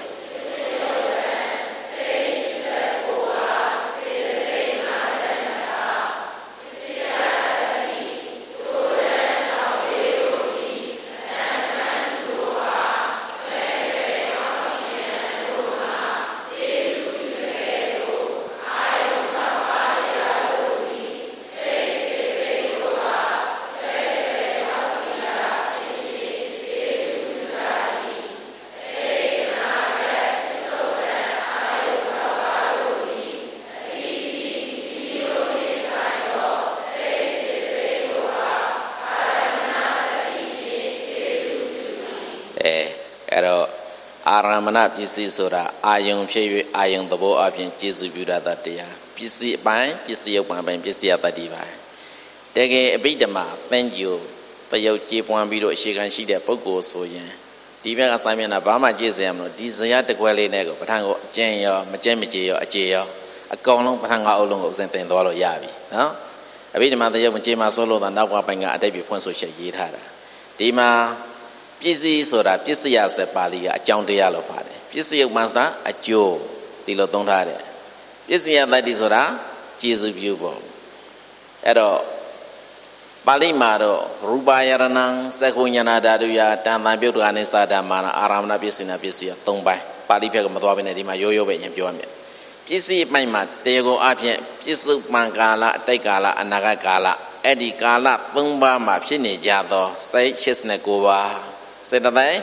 အဲ့တော့အာရမဏပစ္စည်းဆိုတာအာယုံဖြစ်၍အာယုံသဘောအပြင်ကျေစုပြုတာတရားပစ္စည်းအပိုင်းပစ္စည်းယုတ်ပိုင်းပိုင်းပစ္စည်းယတ္တိပိုင်းတကယ်အဘိဓမ္မာသင်္ကြန်တယုတ်ကြေးပွားပြီးတော့အရှိခံရှိတဲ့ပုဂ္ဂိုလ်ဆိုရင်ဒီဘက်ကစာမျက်နှာဘာမှကြည့်စရာမလိုဒီဇယတကွဲလေးနဲ့ကိုပဋ္ဌာန်းကိုအကျဉ်းရောမကျဉ်းမကြေရောအကျေရောအကောင်လုံးပဋ္ဌာန်းကအုပ်လုံးကိုဥစဉ်သင်သွားလို့ရပြီနော်အဘိဓမ္မာတယုတ်မကြေးမှာဆိုလို့တော့နောက်ကပိုင်းကအတိတ်ပြဖွင့်ဆိုချက်ရေးထားတာဒီမှာပပစ္စည်းဆိုတာပစ္စယဆိုတဲ့ပါဠိကအကြောင်းတရားလို့ပါတယ်ပစ္စယုတ်မှန်ဆိုတာအကျိုးဒီလိုသုံးထားတယ်ပစ္စယတတ္တိဆိုတာကျေစုပြုပေါ့အဲ့တော့ပါဠိမှာတော့ရူပယရဏံသက္ခုဉာဏဓာတုယတန်တန်ပြုတ်ကနေစတာမာနအာရမဏပစ္စည်းနာပစ္စည်း၃ပိုင်းပါဠိဘက်ကမသွားဘဲနဲ့ဒီမှာရိုးရိုးပဲရင်ပြောရမယ်ပစ္စည်းအပိုင်းမှာတရားကိုအပြင်ပစ္စုပန်ကာလအတိတ်ကာလအနာဂတ်ကာလအဲ့ဒီကာလ၃ပါးမှာဖြစ်နေကြသောစိတ်89ပါးစေတသိက်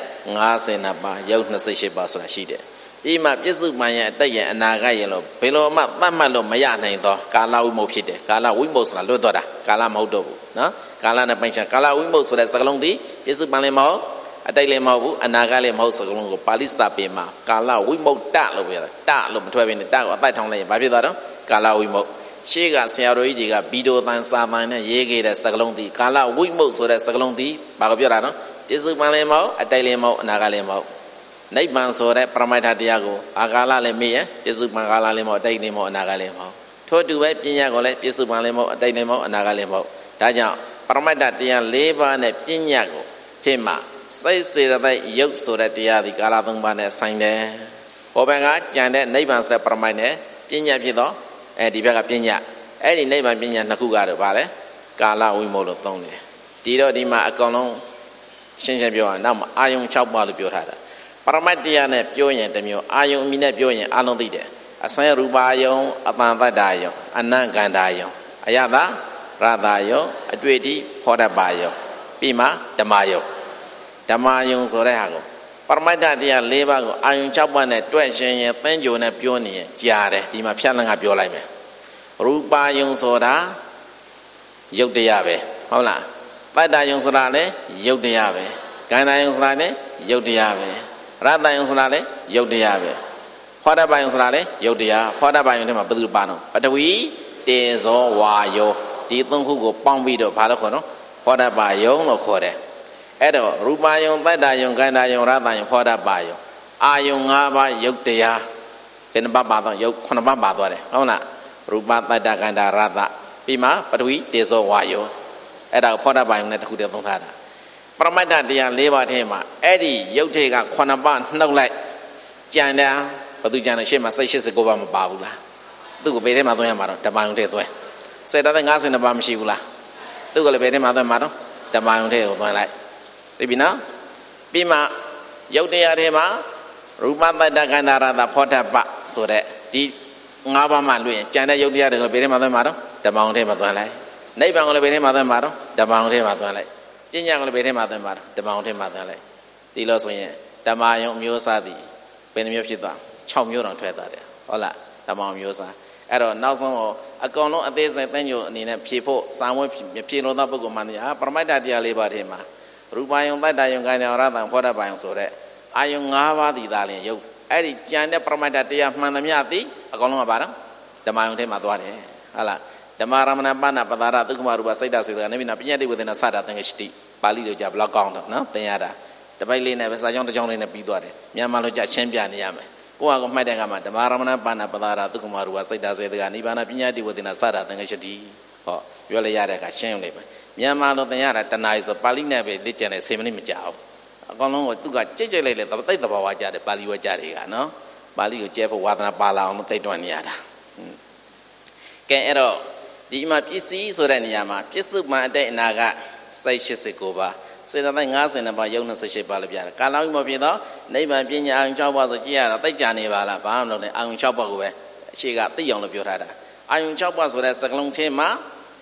52ပါးရုပ်28ပါးဆိုတာရှိတယ်ဒီမှာပစ္စုပန်ရဲ့အတိတ်ရဲ့အနာဂတ်ရဲ့လို့ဘယ်လိုမှသတ်မှတ်လို့မရနိုင်သောကာလဝိမုတ်ဖြစ်တယ်ကာလဝိမုတ်ဆိုတာလွတ်တော့တာကာလမဟုတ်တော့ဘူးနော်ကာလနဲ့ပိုင်းခြားကာလဝိမုတ်ဆိုတဲ့စကားလုံးဒီပစ္စုပန်လည်းမဟုတ်အတိတ်လည်းမဟုတ်ဘူးအနာဂတ်လည်းမဟုတ်စကားလုံးကိုပါဠိစတာပေမှာကာလဝိမုတ်တလို့ပြောတာတလို့မထွက်ဘဲနဲ့တကိုအတိုက်ထောင်းလိုက်ရင်ဘာဖြစ်သွားတော့ကာလဝိမုတ်ရှေ့ကဆရာတော်ကြီးတွေကဗီဒီယိုသံစာသံနဲ့ရေးခဲ့တဲ့စကားလုံးဒီကာလဝိမုတ်ဆိုတဲ့စကားလုံးဒီဘာကိုပြောတာနော်ပစ္စုပန်လည်းမဟုတ်အတိတ်လည်းမဟုတ်အနာဂတ်လည်းမဟုတ်နိဗ္ဗာန်ဆိုတဲ့ပရမိုက်ထတရားကိုအာကာလလည်းမေ့ရပစ္စုပန်ကာလလည်းမဟုတ်အတိတ်လည်းမဟုတ်အနာဂတ်လည်းမဟုတ်ထို့တူပဲပညာကိုလည်းပစ္စုပန်လည်းမဟုတ်အတိတ်လည်းမဟုတ်အနာဂတ်လည်းမဟုတ်ဒါကြောင့်ပရမိုက်ထတရား၄ပါးနဲ့ပညာကိုထိမှစိတ်စေတသိက်ရုပ်ဆိုတဲ့တရားဒီကာလ၃ပါးနဲ့ဆိုင်တယ်ဟောဘက်ကကြံတဲ့နိဗ္ဗာန်ဆိုတဲ့ပရမိုက်နဲ့ပညာဖြစ်တော့ဒီဘက်ကပညာအဲ့ဒီနိဗ္ဗာန်ပညာနှစ်ခုကတော့ဗါလဲကာလဝိမုတ်လို့သုံးတယ်ဒီတော့ဒီမှာအကောင်လုံးရှင်းရှင်းပြောရအောင်နောက်မှာအာယုံ6ပါးလို့ပြောထားတာပရမတ်တရားနဲ့ပြောရင်တစ်မျိုးအာယုံအမိနဲ့ပြောရင်အလုံးသိတယ်အစံရူပါယုံအတန်တတ္တာယုံအနံကန္တာယုံအယတာရတာယုံအတွေ့အထိဖောတတ်ပါယုံပြီးမှဓမ္မယုံဓမ္မယုံဆိုတဲ့ဟာကိုပရမတ်တရား၄ပါးကိုအာယုံ6ပါးနဲ့တွဲရှင်းရင်သင်္ကြန်နဲ့ပြောနေရင်ကြားတယ်ဒီမှာဖြတ်လန်းကပြောလိုက်မယ်ရူပါယုံဆိုတာယုတ်တရားပဲဟုတ်လားတတ္တယုံဆိုတာလည်းယုတ်တရားပဲကန္တာယုံဆိုတာလည်းယုတ်တရားပဲရတ္တယုံဆိုတာလည်းယုတ်တရားပဲဖောတပယုံဆိုတာလည်းယုတ်တရားဖောတပယုံထဲမှာဘယ်သူပါတော့ပထဝီတေဇောဝါယောဒီသုံးခုကိုပေါင်းပြီးတော့ဘာလို့ခေါ်တော့ဖောတပယုံလို့ခေါ်တယ်အဲ့တော့ရူပယုံတတ္တယုံကန္တာယုံရတ္တယုံဖောတပယုံအာယုံ၅ပါးယုတ်တရားဘယ်နှပါးပါတော့ယုတ်9ပါးပါသွားတယ်ဟုတ်လားရူပတတ္တကန္တာရတ္တပြီးမှပထဝီတေဇောဝါယောအဲ့ဒါကိုဖောတပယုံနဲ့တစ်ခုတည်းသုံးထားတာပရမတ္ထတရား၄ပါးထဲမှာအဲ့ဒီရုပ်ထေက9ပါးနှုတ်လိုက်ကြံတယ်ဘသူကြံတယ်ရှေ့မှာစိတ်89ပါးမပါဘူးလားသူ့ကိုဘယ်ထဲမှာသွင်းရမှာတော့ဓမ္မယုံထဲသွင်းစေတသိက်52ပါးမရှိဘူးလားသူ့ကိုလည်းဘယ်ထဲမှာသွင်းမှာတော့ဓမ္မယုံထဲကိုသွင်းလိုက်သိပြီနော်ပြီးမှရုပ်တရားထဲမှာရူပတတ္တကန္တာရတ္တဖောတပဆိုတဲ့ဒီ5ပါးမှလွှင့်ရင်ကြံတဲ့ရုပ်တရားတွေကိုဘယ်ထဲမှာသွင်းမှာတော့ဓမ္မယုံထဲမှာသွင်းလိုက်နိဗ္ဗာန်ကိုလည်းဘယ်ထဲမှာသွင်းမှာတော့ဓမ္မယုံထဲမှာသွင်းလိုက်ပညာကိုလည်းဘယ်ထဲမှာသွင်းမှာတော့ဓမ္မယုံထဲမှာသွင်းလိုက်ဒီလို့ဆိုရင်ဓမ္မယုံမျိုးစားသည်ဘယ်နှမျိုးဖြစ်သွား6မျိုးတောင်ထွက်သွားတယ်ဟုတ်လားဓမ္မယုံမျိုးစားအဲ့တော့နောက်ဆုံးအကောင်လုံးအသေးစိတ်သင်္ကြန်အနေနဲ့ဖြေဖို့စာမွေးဖြေလို့သောပုဂ္ဂိုလ်မှန်တယ်ပရမတ္ထတရား၄ပါးထဲမှာရူပယုံတတ္တယုံကန္တာယုံရတ္တယုံဖောတပယုံဆိုတဲ့အာယုံ၅ပါးသည်သာလျှင်ယုတ်အဲ့ဒီကြံတဲ့ပရမတ္ထတရားမှန်သမျှသည်အကောင်လုံးကပါတော့ဓမ္မယုံထဲမှာသွားတယ်ဟုတ်လားဓမ္မရမဏပဏပဒါရသုခမရူပစိတ်တစေတနိဗ္ဗာန်ပညာတိဝေဒနာစတာသင်္ကရှိတိပါဠိလိုကြဘလောက်ကောင်းတော့နော်သင်ရတာတပိုက်လေးနဲ့ပဲစာကြောင်းတစ်ကြောင်းလေးနဲ့ပြီးသွားတယ်မြန်မာလိုကြရှင်းပြနေရမယ်ကိုယ့်ဟာကိုမှတ်တဲ့အခါမှာဓမ္မရမဏပဏပဒါရသုခမရူပစိတ်တစေတနိဗ္ဗာန်ပညာတိဝေဒနာစတာသင်္ကရှိတိဟောပြောလိုက်ရတဲ့အခါရှင်းရုံလေးပဲမြန်မာလိုသင်ရတာတဏှာကြီးဆိုပါဠိနဲ့ပဲလေ့ကျင့်နေ10မိနစ်မကြာဘူးအကောင်လုံးကသူကကြိတ်လိုက်လေတိတ်တဘာဝကြတယ်ပါဠိဝကြတွေကနော်ပါဠိကိုကျဲဖို့ဝါသနာပါလာအောင်တိတ်တွန့်နေရတာကဲအဲ့တော့ဒီမှာပစ္စည်းဆိုတဲ့နေရာမှာပစ္စုပန်အတိတ်အနာကစိတ်89ပါးစေတသိက်52ပါးယုံ28ပါးလို့ပြတယ်ကာလဝိမုတ်ဖြစ်တော့နိဗ္ဗာန်ပညာအာယုံ6ပါးဆိုကြည့်ရတော့တိတ်ကြနေပါလားဘာမှမလုပ်နဲ့အာယုံ6ပါးကိုပဲအရှိကသိအောင်လို့ပြောထားတာအာယုံ6ပါးဆိုတဲ့စကလုံးထဲမှာ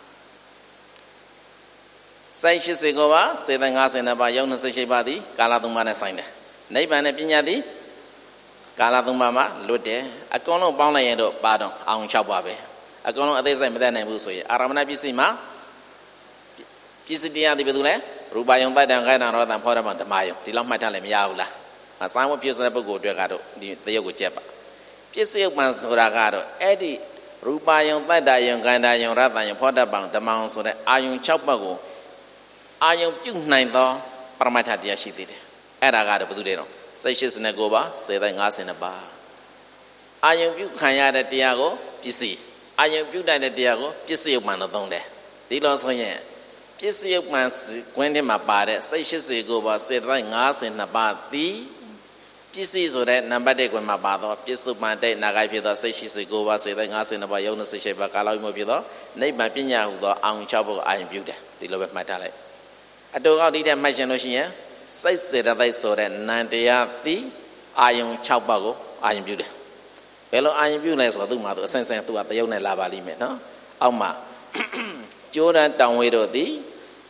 စိတ်89ပါးစေတသိက်52ပါးယုံ28ပါးသည်ကာလ3ပါးနဲ့ဆိုင်တယ်နိဗ္ဗာန်နဲ့ပညာသည်ကာလ3ပါးမှာလွတ်တယ်အကုန်လုံးပေါင်းလိုက်ရင်တော့ပါတော့အာယုံ6ပါးပဲအကုန်လုံးအသေးစိတ်မတတ်နိုင်ဘူးဆိုရင်အာရမဏပစ္စည်းမှာပစ္စည်းတရားဒီဘယ်သူလဲရူပယုံတတ္တံကန္တာရောတံဖောတပံဓမ္မယုံဒီလောက်မှတ်ထားလည်းမရဘူးလားအစာမပြည့်စုံတဲ့ပုဂ္ဂိုလ်အတွက်ကတော့ဒီတရုပ်ကိုကြက်ပါပစ္စည်းမှန်ဆိုတာကတော့အဲ့ဒီရူပယုံတတ္တယုံကန္တာယုံရတ္တယုံဖောတပံဓမ္မယုံဆိုတဲ့အာယုံ6ပါးကိုအာယုံပြုတ်နိုင်သောပရမတ္ထတရားရှိသေးတယ်အဲ့ဒါကတော့ဘယ်သူတွေတော့စိတ်89ပါးစေတသိက်52ပါးအာယုံပြုတ်ခံရတဲ့တရားကိုပစ္စည်းအာယုံပြုတ်တဲ့တရားကိုပစ္စည်းမှန်လို့သုံးတယ်ဒီလိုဆိုရင်စ္စယုတ်မှန်ကွင်းထဲမှာပါတဲ့စိတ်80ကိုပါစေတသိက်52ပါးသည်ပစ္စည်းဆိုတဲ့နံပါတ်1ကွင်းမှာပါတော့ပစ္စုပန်တဲ့နာဂိုက်ဖြစ်သောစိတ်89ပါးစေတသိက်52ပါးယုံ28ပါးကာလဝိမုတ်ဖြစ်သောနိဗ္ဗာန်ပညာဟူသောအောင်6ဘုတ်အာရုံပြုတယ်ဒီလိုပဲမှတ်ထားလိုက်အတူကောက်ဒီထက်မှတ်ရှင်လို့ရှိရင်စိတ်စေတသိက်ဆိုတဲ့နံတရားသည်အာယုံ6ပါးကိုအာယုံပြုတယ်ဘယ်လိုအာယုံပြုလဲဆိုတော့သူ့မှာသူအစင်စင်သူကတယုတ်နဲ့လာပါလိမ့်မယ်နော်အောက်မှာကျိုးတန်းတောင်ဝေးတို့သည်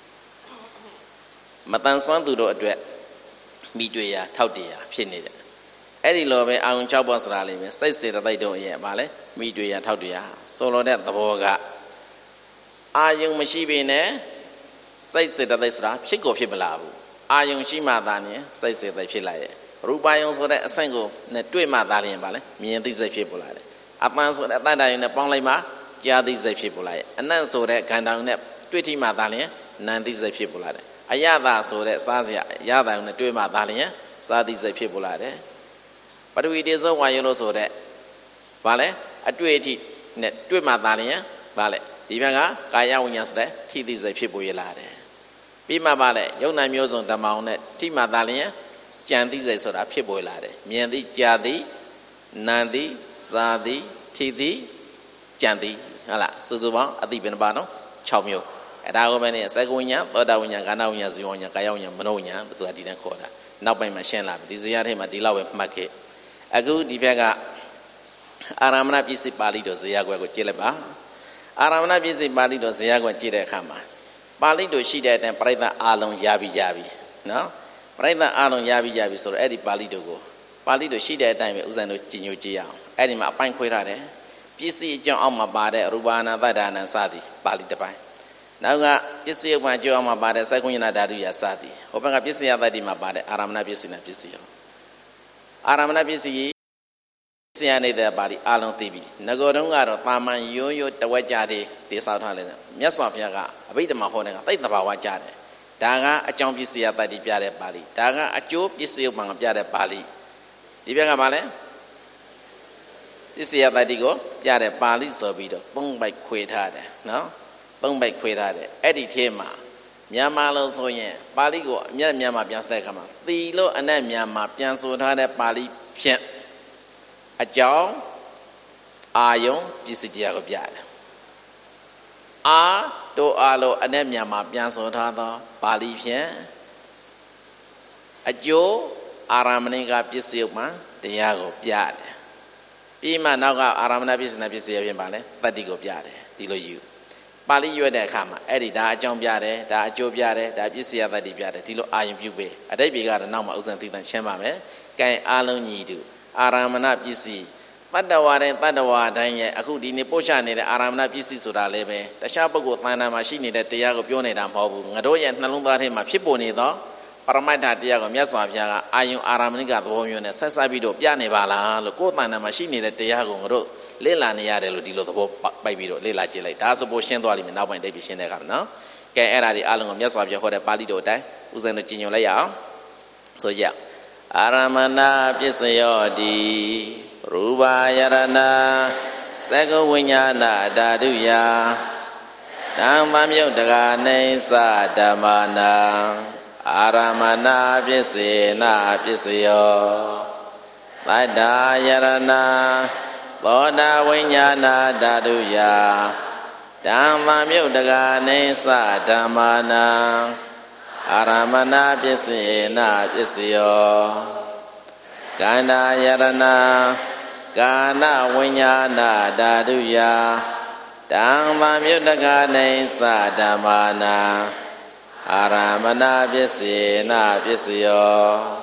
မတန်ဆွမ်းသူတို့အတွက်မိတွေ့ရာထောက်တည်ရာဖြစ်နေတယ်အဲ့ဒီလိုပဲအာယုံ6ပါးဆိုတာလေးပဲစိတ်စေတသိက်တို့ရဲ့ဗာလဲမိတွေ့ရာထောက်တည်ရာဆိုလိုတဲ့သဘောကအာယုံမရှိဘဲနဲ့စိတ်စေတသိက်ဆိုတာဖြစ်ကိုဖြစ်မလာဘူးအာယုံရှိမှသာနေစိတ်စေတသိက်ဖြစ်လာရဲ့ရူပယုံဆိုတဲ့အဆင့်ကိုနဲ့တွေ့မှသာလျင်ဗာလဲမြင်သိစိတ်ဖြစ်ပေါ်လာတယ်အပန်းဆိုတဲ့အတ္တယုံနဲ့ပေါင်းလိုက်မှကြားသိစိတ်ဖြစ်ပေါ်လာရဲ့အနတ်ဆိုတဲ့ခန္ဓာယုံနဲ့တွေ့ထိမှသာလျင်နာမ်သိစိတ်ဖြစ်ပေါ်လာတယ်အယတာဆိုတဲ့စားစရာရတာယုံနဲ့တွေ့မှသာလျင်စားသိစိတ်ဖြစ်ပေါ်လာတယ်ပထဝီတေဇောဝါယုံလို့ဆိုတဲ့ဗာလဲအတွေ့အထိနဲ့တွေ့မှသာလျင်ဗာလဲဒီဘက်ကကာယဝိညာဉ်ဆိုတဲ့ထိသိစိတ်ဖြစ်ပေါ်ရလာတယ်ပြီးမှဗာလဲယုံနာမျိုးစုံဓမ္မအောင်နဲ့ထိမှသာလျင်ကြံသိစိတ်ဆိုတာဖြစ်ပေါ်လာတယ်မြင်သိကြားသိနာမ်သိစားသိထိသိကြံသိဟုတ်လားစုစုပေါင်းအသိဘယ်နှပါနော်6မျိုးအဲ့ဒါကိုပဲနေစက္ကဝိညာဉ်သောတာဝိညာဉ်ကာဏဝိညာဉ်ဇီဝဝိညာဉ်ကာယဝိညာဉ်မနောဝိညာဉ်သူကဒီနဲ့ခေါ်တာနောက်ပိုင်းမှာရှင်းလာပြီဒီဇာတ်ထဲမှာဒီလောက်ပဲမှတ်ခဲ့အခုဒီဘက်ကအာရမဏပစ္စည်းပါဠိတော်ဇေယျကွက်ကိုကြည့်လိုက်ပါအာရမဏပစ္စည်းပါဠိတော်ဇေယျကွက်ကြည့်တဲ့အခါမှာပါဠိတော်ရှိတဲ့အတိုင်းပရိသတ်အာလုံးရပြီးကြပြီနော်ပရိသတ်အာလုံးရပြီးကြပြီဆိုတော့အဲ့ဒီပါဠိတော်ကိုပါဠိတော်ရှိတဲ့အတိုင်းပဲဥစ္စာတို့ကြည်ညိုကြည့်ရအောင်အဲ့ဒီမှာအပိုင်းခွဲထားတယ်ပစ္စည်းအကြောင်းအောက်မှာပါတဲ့ရူပနာတ္တနာစသည်ပါဠိတစ်ပိုင်းနောက်ကပစ္စည်းဥပ္ပံအကျိုးအောက်မှာပါတဲ့စက္ကုညနာဓာတုယစသည်ဟိုဘက်ကပစ္စည်းယတ္တိမှာပါတဲ့အာရမဏပစ္စည်းနဲ့ပစ္စည်းရောအာရမဏပစ္စည်းဆရာနေတဲ့ပါဠိအလုံးသိပြီငကိုတုံးကတော့တာမန်ရိုးရိုးတဝက်ကြတဲ့တေဆောက်ထားလိုက်တယ်မြတ်စွာဘုရားကအဘိဓမ္မာဟောတဲ့ကသိတဘာဝကြတယ်ဒါကအကြောင်းပစ္စည်းယတ္တိပြတဲ့ပါဠိဒါကအကျိုးပစ္စည်းဥပ္ပံပြတဲ့ပါဠိဒီဘက်ကပါလဲပစ္စည်းယတ္တိကိုပြတဲ့ပါဠိဆိုပြီးတော့၃ပိုက်ခွေထားတယ်နော်၃ပိုက်ခွေထားတယ်အဲ့ဒီထဲမှာမြန်မာလို့ဆိုရင်ပါဠိကိုအမြတ်မြန်မာပြန်စတဲ့အခါမှာသီလို့အနက်မြန်မာပြန်ဆိုထားတဲ့ပါဠိဖြင့်အကြောင်းအာယုံပစ္စည်းတရားကိုပြတယ်အာတို့အာလို့အနက်မြန်မာပြန်ဆိုထားသောပါဠိဖြင့်အကျိုးအာရမဏိကပစ္စည်းဥပ္ပံတရားကိုပြတယ်ပြီးမှနောက်ကအာရမဏပစ္စည်းနဲ့ပစ္စည်းရပြင်ပါလဲတတ္တိကိုပြတယ်ဒီလိုယူပါဠိရွက်တဲ့အခါမှာအဲ့ဒီဒါအကြောင်းပြတယ်ဒါအကျိုးပြတယ်ဒါပစ္စည်းယတ္တိပြတယ်ဒီလိုအာယုံပြုပေးအတိတ်ဘေကတော့နောက်မှဥစ္စာသိတန်ရှင်းပါမယ်ကဲအာလုံးညီတူအာရမဏပစ္စည်းတတ္တဝါတိုင်းတတ္တဝါတိုင်းရဲ့အခုဒီနေ့ပို့ချနေတဲ့အာရမဏပစ္စည်းဆိုတာလည်းပဲတခြားပုဂ္ဂိုလ်သဏ္ဍာန်မှာရှိနေတဲ့တရားကိုပြောနေတာမဟုတ်ဘူးငါတို့ရဲ့နှလုံးသားထဲမှာဖြစ်ပေါ်နေသောပရမတ္ထတရားကိုမြတ်စွာဘုရားကအာယုံအာရမဏိကသဘောမျိုးနဲ့ဆက်ဆက်ပြီးတော့ပြနေပါလားလို့ကိုယ်တဏ္ဍာမှာရှိနေတဲ့တရားကိုငါတို့လေ့လာနေရတယ်လို့ဒီလိုသဘောပိုက်ပြီးတော့လေ့လာကြည့်လိုက်ဒါဆိုပို့ရှင်းသွားလိမ့်မယ်နောက်ပိုင်းတိတ်ပြီးရှင်းတဲ့အခါနော်ကဲအဲ့ဒါဒီအလုံးကိုမြတ်စွာဘုရားဟောတဲ့ပါဠိတော်အတိုင်းဥစဉ်တို့ကျင့်ကြံလိုက်ရအောင်ဆိုကြအာရမဏပစ္စယောတိရူပယရဏသက္ကဝိညာဏဓာတုယဓမ္မမြုပ်တကနေသဓမ္မာနာအာရမဏပစ္စေနပစ္စယောသတ္တယရဏသောတာဝိညာဏဓာတုယဓမ္မမြုပ်တကနေသဓမ္မာနာအာရမဏပစ္စေနပစ္စယောကန္တာယရဏကာဏဝိညာဏဓာတုယဓမ္မမြုပ်တကနေသဓမ္မာနာအာရမဏပစ္စေနပစ္စယော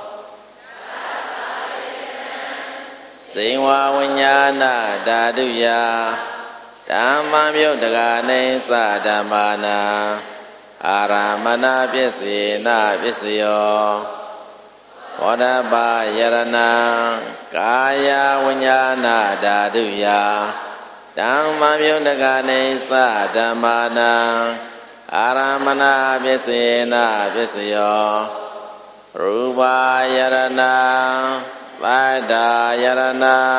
စေဝဝိညာဏဓာတုယဓမ္မမြုပ်တကနေသဓမ္မာနာအာရမဏပစ္စေနပစ္စယောဝဒဘာယရဏကာယဝိညာဏဓာတုယဓမ္မမြုပ်တကနေသဓမ္မာနာအာရမဏပစ္စေနပစ္စယောရူပယရဏသတ္တယရဏ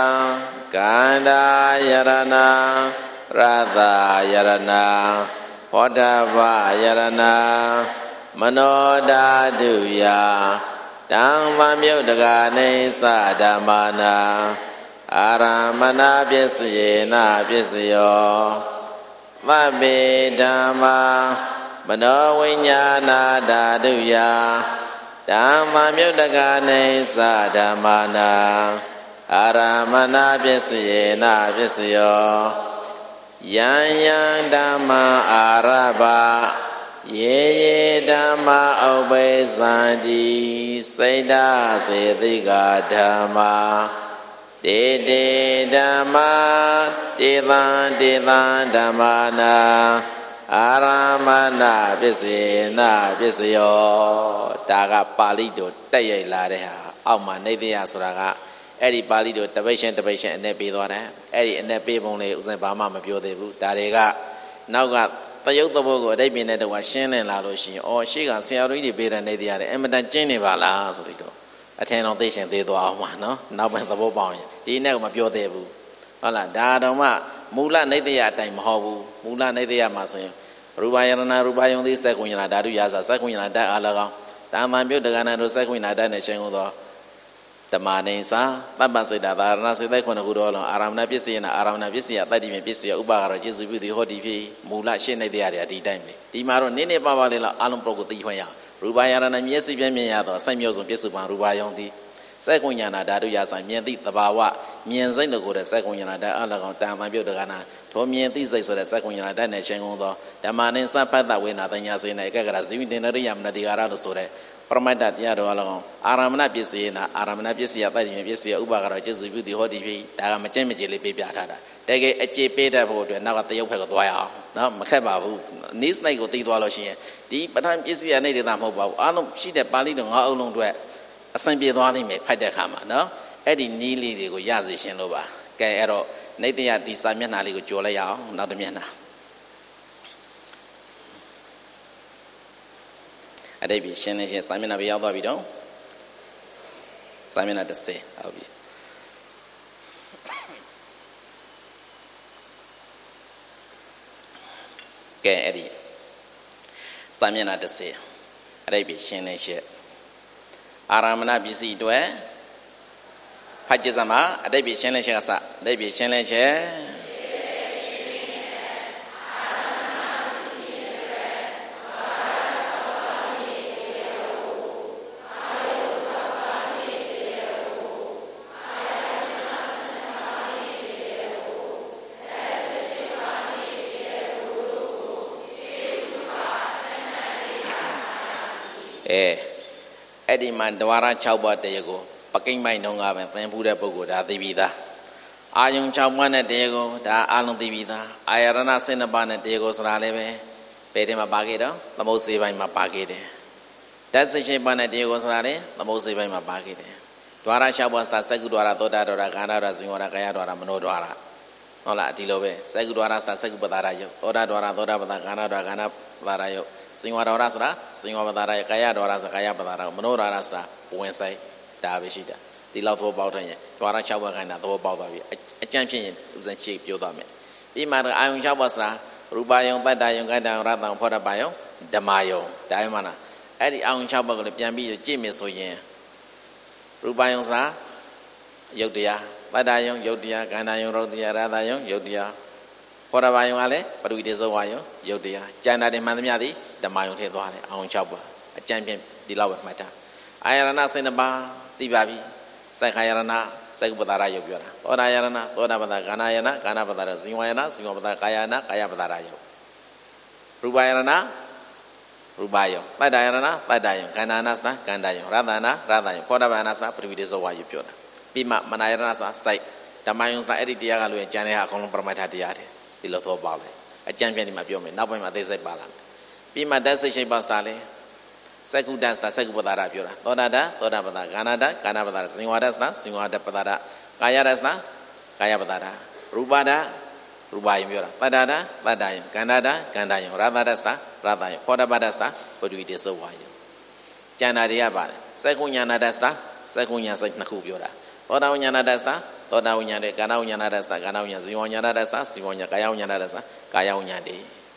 ကန္တာယရဏရတ္တယရဏဟ Bodhava Yarana Manoda Duya Dhamma Myudagane Sadhamana Aramana Bhyasayena Bhyasyo Vabbe Dhamma Manovinyana Daduya Dhamma Myudagane Sadhamana Aramana Bhyasayena Bhyasyo Yang yang dhamma araba ye dhamma obesandi saida sedika dhamma de dhamma devan dhammana aramana visena visyo daga pali do tayai la de ha aw ma nidya soda ka Eri Pali do Tabashan and Nepidora, Eri and Nepibone Uzabama Mapiodebu, Tarega, Naga, Tayotobogo, they been at the Washin and Laroshi, or she got see already better than the other, Eminent Genivala, Solito. Attend on this and they do our no, now when the Bobon, the never Mapiodebu. Ola, Dadoma, Mula Nadia time Hobu, Mula Nadia Masin, Rubayana Rubayon, this Sequina, Daduyaza, Sequina, Alaga, Tama Budagana, Sequina, Dana Tamanesa, Babasida, Nasida Konagudolo, Aramna Pisina, Aramna Pisia, Tadi Pisia, Ubara, Jesus with the Hodivi, Mula Shene de Aria, di Dime. Di Maro Nene Bavala, Alum Procotia, Rubayana, Yesi Miado, Samuels of Pisupan, Rubayon di Sequina, Daduyas, and Mienti, Tabawa, Mienzen the good, Sequina, Alagon, Tama Budagana, Tomienti, so the Sequina, Dana Chengo, the Manesa Pada, when Nathanias in a Gagazim, the Nariam, the Arado Sore. Permadat Yado along Aramana Pisina, Aramana Pisia, Pisia, Ubara, Jesus with the Hodivi, Dagamachemili Pipiata. They get a cheap paid about to now at the Yopagoya. Now, Macababu, Nisnago Titwaloshi. Deep, but I'm easy and native mobile. I don't see the Bali on how long to it. A Saint Piedoni may Padakama, no? Eddie Neely, the Goyazi Shenova, Gaero, Nadia di Samina Ligo Jolaya, not the Miana. Ada bi shene she samina bi yaw twa bi don samina 10 ဟုတ်ပြီကဲအဲ့ဒီစာမျက်နှာ 10အဲ့ဒီရှင်းလင်းချက်အာရမဏပစ္စည်းတွေဖတ်ကြစမှာအဲ့ဒီရှင်းလင်းချက်ကစအဲ့ဒီရှင်းလင်းချက်အဲ့ဒီမှာဒဝါရ6ပါးတရေကိုပကိမ့်မိုင်တုန်းကပဲသင်ဖူးတဲ့ပုဂ္ဂိုလ်ဒါသိပြီးသားအာယုံ6ပါးနဲ့တရေကိုဒါအလုံးသိပြီးသားအာယရဏ12ပါးနဲ့တရေကိုဆိုတာလည်းပဲဘယ်ထဲမှာပါခဲ့တော့သမုတ်စေပိုင်းမှာပါခဲ့တယ်ဓာတ်18ပါးနဲ့တရေကိုဆိုတာလည်းသမုတ်စေပိုင်းမှာပါခဲ့တယ်ဒဝါရ6ပါးစကုဒဝါရသောတာဒဝါရကာဏဒဝါရဇင်ဝါရကာယဒဝါရမနောဒဝါရဟုတ်လားဒီလိုပဲစကုဒဝါရစကုပ္ပတာရယုသောတာဒဝါရသောတာပတ္တကာဏဒဝါရကာဏပတ္တရယုစင်ဝါဒဝါရဆိုတာစင်ဝါပတ္တရကာယဒဝါရဆိုကာယပတ္တရမနောဒဝါရဆိုတာဝင်ဆိုင်ဒါပဲရှိတာဒီလောက်သဘောပေါက်တဲ့ရင်ဒဝါရ6ပါးခိုင်းတာသဘောပေါက်သွားပြီအကျဉ်းဖြစ်ရင်ဥစဉ်ရှိပြောသွားမယ်ပြီးမှအာယုံ6ပါးဆိုတာရူပယုံတတ္တယုံကတ္တယုံရတ္တယုံဖောတ္တပယုံဓမ္မယုံဒါမှမလားအဲ့ဒီအာယုံ6ပါးကိုလည်းပြန်ပြီးကြည့်မယ်ဆိုရင်ရူပယုံဆိုတာယုတ်တရားတတ္တယုံယုတ်တရားကန္တယုံရောတရားရတ္တယုံယုတ်တရားဖောတ္တပယုံကလည်းပရိဒေသဝါယုံယုတ်တရားကျန်တာတွေမှန်သမျှသည်ဓမ္မယုံထဲသွားတယ်အာယုံ6ပါးအကျဉ်းဖြင့်ဒီလောက်ပဲမှတ်ထားအာယရဏ12ပါးသိပါပြီစက္ခာယရဏစက္ကုပ္ပတာရယုတ်ပြောတာသောတာယရဏသောတာပတ္တကာဏယရဏကာဏပတ္တရဇင်ဝယရဏဇင်ဝပတ္တကာယယရဏကာယပတ္တရယုတ်ရူပယရဏရူပယုံတတ္တယရဏတတ္တယုံကန္နာနာစကန္တယုံရတနာရတယုံဖောတ္တပယနာစပရိဝိဒေဇဝါယုပြောတာပြီးမှမနာယရဏစစိုက်ဓမ္မယုံစအဲ့ဒီတရားကလို့ကျန်တဲ့ဟာအကုန်လုံးပရမတ္ထတရားတွေဒီလိုသောပေါက်လေအကျဉ်းပြဒီမှာပြောမယ်နောက်ပိုင်းမှာသိစိတ်ပါလာပြီးမှဓာတ်စိတ်ရှိပါစတာလေစကုတ္တစတာစကုပ္ပတာရပြောတာသောတာတသောတာပတ္တကာဏတကာဏပတ္တဇင်ဝါဒစတာဇင်ဝါဒပတ္တကာယရစတာကာယပတ္တရူပဒရူပယံပြောတာတတ္တတတ္တယံကန္တတကန္တယံရတ္တတစတာရတ္တယံဖောတ္တပတ္တစတာပရိဝိဒေသဝါယံကျန်တာတွေကပါတယ်စကုညာနာတစတာစကုညာစိတ်နှစ်ခုပြောတာသောတာဝိညာဏတစတာသောတာဝိညာဉ်တွေကာဏဝိညာဏတစတာကာဏဝိညာဉ်ဇင်ဝိညာဏတစတာဇင်ဝိညာဉ်ကာယဝိညာဏတစတာကာယဝိညာဉ်တွေ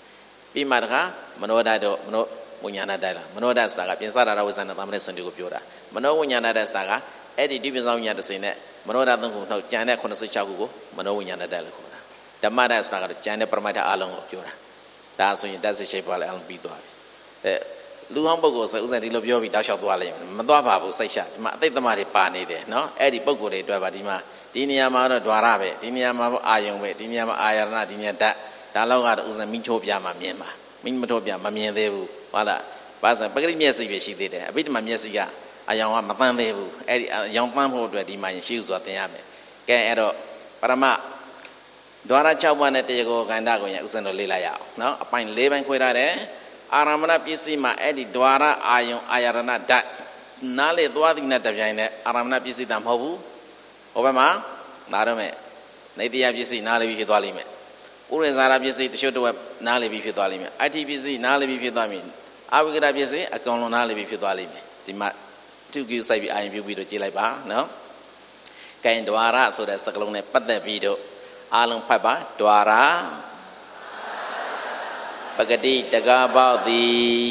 ပြီးမှတခါမနောဓာတ်တော့မနောဝိညာဏဓာတ်လားမနောဓာတ်ဆိုတာကပြင်စတာရဝိဇ္ဇနာသမဏေစံတွေကိုပြောတာမနောဝိညာဏဓာတ်ဆိုတာကအဲ့ဒီဒီပင်ဆောင်ညာတစ်စိမ်နဲ့မနောဓာတ်3ခုနှုတ်ကြံတဲ့86ခုကိုမနောဝိညာဏဓာတ်လို့ခေါ်တာဓမ္မဓာတ်ဆိုတာကတော့ကြံတဲ့ပရမတ္ထအလုံးကိုပြောတာဒါဆိုရင်ဓာတ်စစ်ရှိပါလေအောင်ပြီးသွားပြီလူဟောင်းပုဂ္ဂိုလ်ဆိုဥစဉ်ဒီလိုပြောပြီးတောက်လျှောက်သွားလိမ့်မယ်မသွားပါဘူးစိတ်ရှဒီမှာအသိသမတွေပါနေတယ်နော်အဲ့ဒီပုဂ္ဂိုလ်တွေတွေ့ပါဒီမှာဒီနေရာမှာတော့ဓွာရပဲဒီနေရာမှာအာယုံပဲဒီနေရာမှာအာယရဏဒီနေရာဓာတ်ဒါလောက်ကတော့ဥစဉ်မိချိုးပြမှာမြင်ပါမိမထိုးပြမမြင်သေးဘူးဟုတ်လားဘာသာပဂရိမျက်စိပဲရှိသေးတယ်အဘိဓမ္မာမျက်စိကအယောင်ကမပန်းသေးဘူးအဲ့ဒီအယောင်ပန်းဖို့အတွက်ဒီမှာရှိဥစွာသင်ရမယ်ကဲအဲ့တော့ပရမဒွါရ6ပါးနဲ့တရားကိုခန္ဓာကိုရဥစဉ်တော့လေ့လာရအောင်နော်အပိုင်း4ပိုင်းခွဲထားတယ်အာရမဏပစ္စည်းမှာအဲ့ဒီဒွါရအာယုံအာယရဏဓာတ်နားလေသွားသည်နဲ့တပြိုင်နဲ့အာရမဏပစ္စည်းတာမဟုတ်ဘူးဟိုဘက်မှာနားတော့မယ်နေတရားပစ္စည်းနားလေပြီးဖြစ်သွားလိမ့်မယ်ဥရိဇာရပစ္စည်းတချို့တော့နားလေပြီးဖြစ်သွားလိမ့်မယ်အဋ္ဌိပစ္စည်းနားလေပြီးဖြစ်သွားပြီအဝိကရပစ္စည်းအကောင်လုံးနားလေပြီးဖြစ်သွားလိမ့်မယ်ဒီမှာသူကိစိုက်ပြီးအာရင်ပြုပြီးတော့ကြည့်လိုက်ပါနော်ကဲဒွါရဆိုတဲ့စကားလုံးနဲ့ပတ်သက်ပြီးတော့အားလုံးဖတ်ပါဒွါရပဂတိတကားပေါက်သည်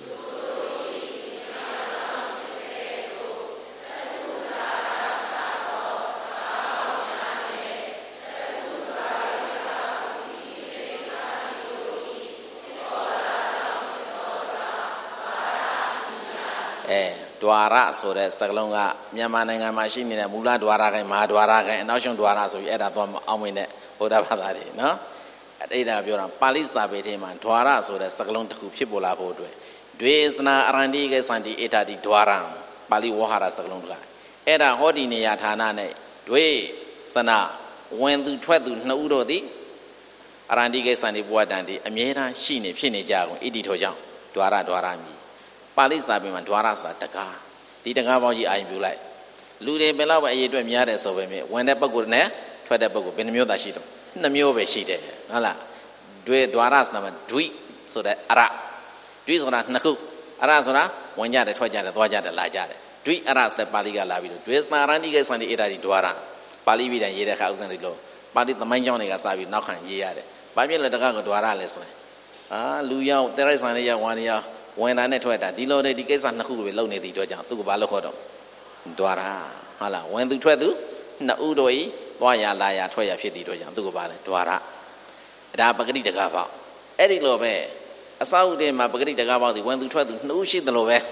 ဒွါရဆိုတဲ့စကားလုံးကမြန်မာနိုင်ငံမှာရှိနေတဲ့မူလဒွါရခိုင်မဟာဒွါရခိုင်အနောက်ရှုံဒွါရဆိုပြီးအဲ့ဒါတော့အောင်ဝင်တဲ့ဗုဒ္ဓဘာသာတွေနော်အဲ့ဒါပြောတာပါဠိစာပေထဲမှာဒွါရဆိုတဲ့စကားလုံးတစ်ခုဖြစ်ပေါ်လာဖို့အတွက်ဒွေစနာအရန္တိကေစန္တိအေထာတိဒွါရံပါဠိဝဟရစကားလုံးတကအဲ့ဒါဟောဒီနေရာဌာနနဲ့ဒွေစနာဝင်သူထွက်သူနှစ်ဦးတို့သည်အရန္တိကေစန္တိဘဝတန်တိအမြဲတမ်းရှိနေဖြစ်နေကြကုန်ဣတိထောကြောင့်ဒွါရမည်ပါဠိစာပေမှာဒွါရဆိုတာတကားဒီတကားပေါင်းကြီးအာရုံပြုလိုက်လူတွေဘယ်လောက်ပဲအရေးအတွက်များတယ်ဆိုပေမဲ့ဝင်တဲ့ပုဂ္ဂိုလ်နဲ့ထွက်တဲ့ပုဂ္ဂိုလ်ဘယ်နှမျိုးသာရှိတော့2မျိုးပဲရှိတယ်ဟုတ်လားဒွေဒွါရဆိုတာမှာဒွိဆိုတဲ့အရဒွိဆိုတာ2ခုအရဆိုတာဝင်ကြတယ်ထွက်ကြတယ်သွားကြတယ်လာကြတယ်ဒွိအရဆိုတဲ့ပါဠိကလာပြီးတော့ဒွေစနာရန္တိကေစန္တိအေတာဒီဒွါရပါဠိပြည်တိုင်းရေးတဲ့ခါဥစဉ်လေးလို့ပါဠိသမိုင်းကျောင်းတွေကစပြီးနောက်ခံရေးရတယ်ဘာဖြစ်လဲတကားကဒွါရလဲဆိုရင်လူရောက်တရိုက်ဆန်လေးရောက်ဝါနေရောက်ဝင်တာနဲ့ထွက်တာဒီလိုတဲ့ဒီကိစ္စ2ခုပဲလုံနေသည့်အတွက်ကြောင့်သူကဘာလို့ခေါ်တော့ဒွါရဟုတ်လားဝင်သူထွက်သူ2ဦးတို့ဤသွားရလာရထွက်ရဖြစ်သည့်အတွက်ကြောင့်သူကဘာလဲဒွါရဒါပဂတိတကားပေါ့အဲ့ဒီလိုပဲအစာဥထဲမှာပဂတိတကားပေါ့ဒီဝင်သူထွက်သူ2ဦးရှိသလိုပဲ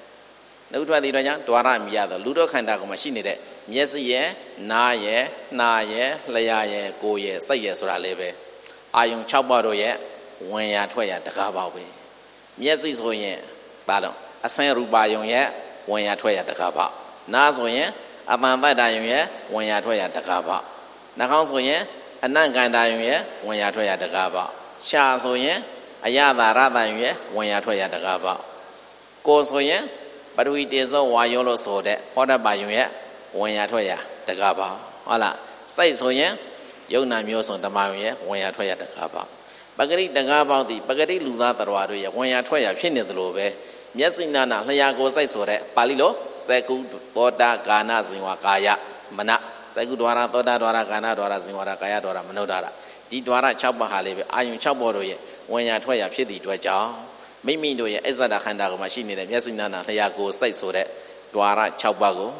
2ဦးထွက်သည့်အတွက်ကြောင့်ဒွါရမြည်ရတော့လူတို့ခန္ဓာကိုယ်မှာရှိနေတဲ့မျက်စိရဲ့နားရဲ့နှာရဲ့လျှာရဲ့ကိုယ်ရဲ့စိတ်ရဲ့ဆိုတာလေးပဲအာယုံ6ပါးတို့ရဲ့ဝင်ရထွက်ရတကားပေါ့ပဲမျက်စိဆိုရင်ဘာလို့အဆင်းရူပါယုံရဲ့ဝင်ရထွက်ရတကားပေါ့နားဆိုရင်အတန်တတ္တယုံရဲ့ဝင်ရထွက်ရတကားပေါ့နှာခေါင်းဆိုရင်အနံ့ကန္တာယုံရဲ့ဝင်ရထွက်ရတကားပေါ့ရှားဆိုရင်အယတာရတယုံရဲ့ဝင်ရထွက်ရတကားပေါ့ကိုယ်ဆိုရင်ပရဝိတေဇောဝါယောလို့ဆိုတဲ့ဟောတပါယုံရဲ့ဝင်ရထွက်ရတကားပေါ့ဟုတ်လားစိတ်ဆိုရင်ယုံနာမျိုးစုံဓမ္မယုံရဲ့ဝင်ရထွက်ရတကားပေါ့ပဂရိတကားပေါင်းသည်ပဂရိလူသားတော်တို့ရဲ့ဝင်ရထွက်ရဖြစ်နေသလိုပဲမျက်စိနာနာလျှာကိုယ်စိတ်ဆိုတဲ့ပါဠိလိုသကုသောတာကာနဇင်ဝကာယမနသကုဒွါရသောတာဒွါရကာနဒွါရဇင်ဝရကာယဒွါရမနုဒ္ဒရာဒီဒွါရ6ပါးဟာလေးပဲအာယုံ6ပါးတို့ရဲ့ဝင်ရထွက်ရဖြစ်သည့်အတွက်ကြောင့်မိမိတို့ရဲ့အစ္ဆဒခန္ဓာကိုမှရှိနေတဲ့မျက်စိနာနာလျှာကိုယ်စိတ်ဆိုတဲ့ဒွါရ6ပါးကို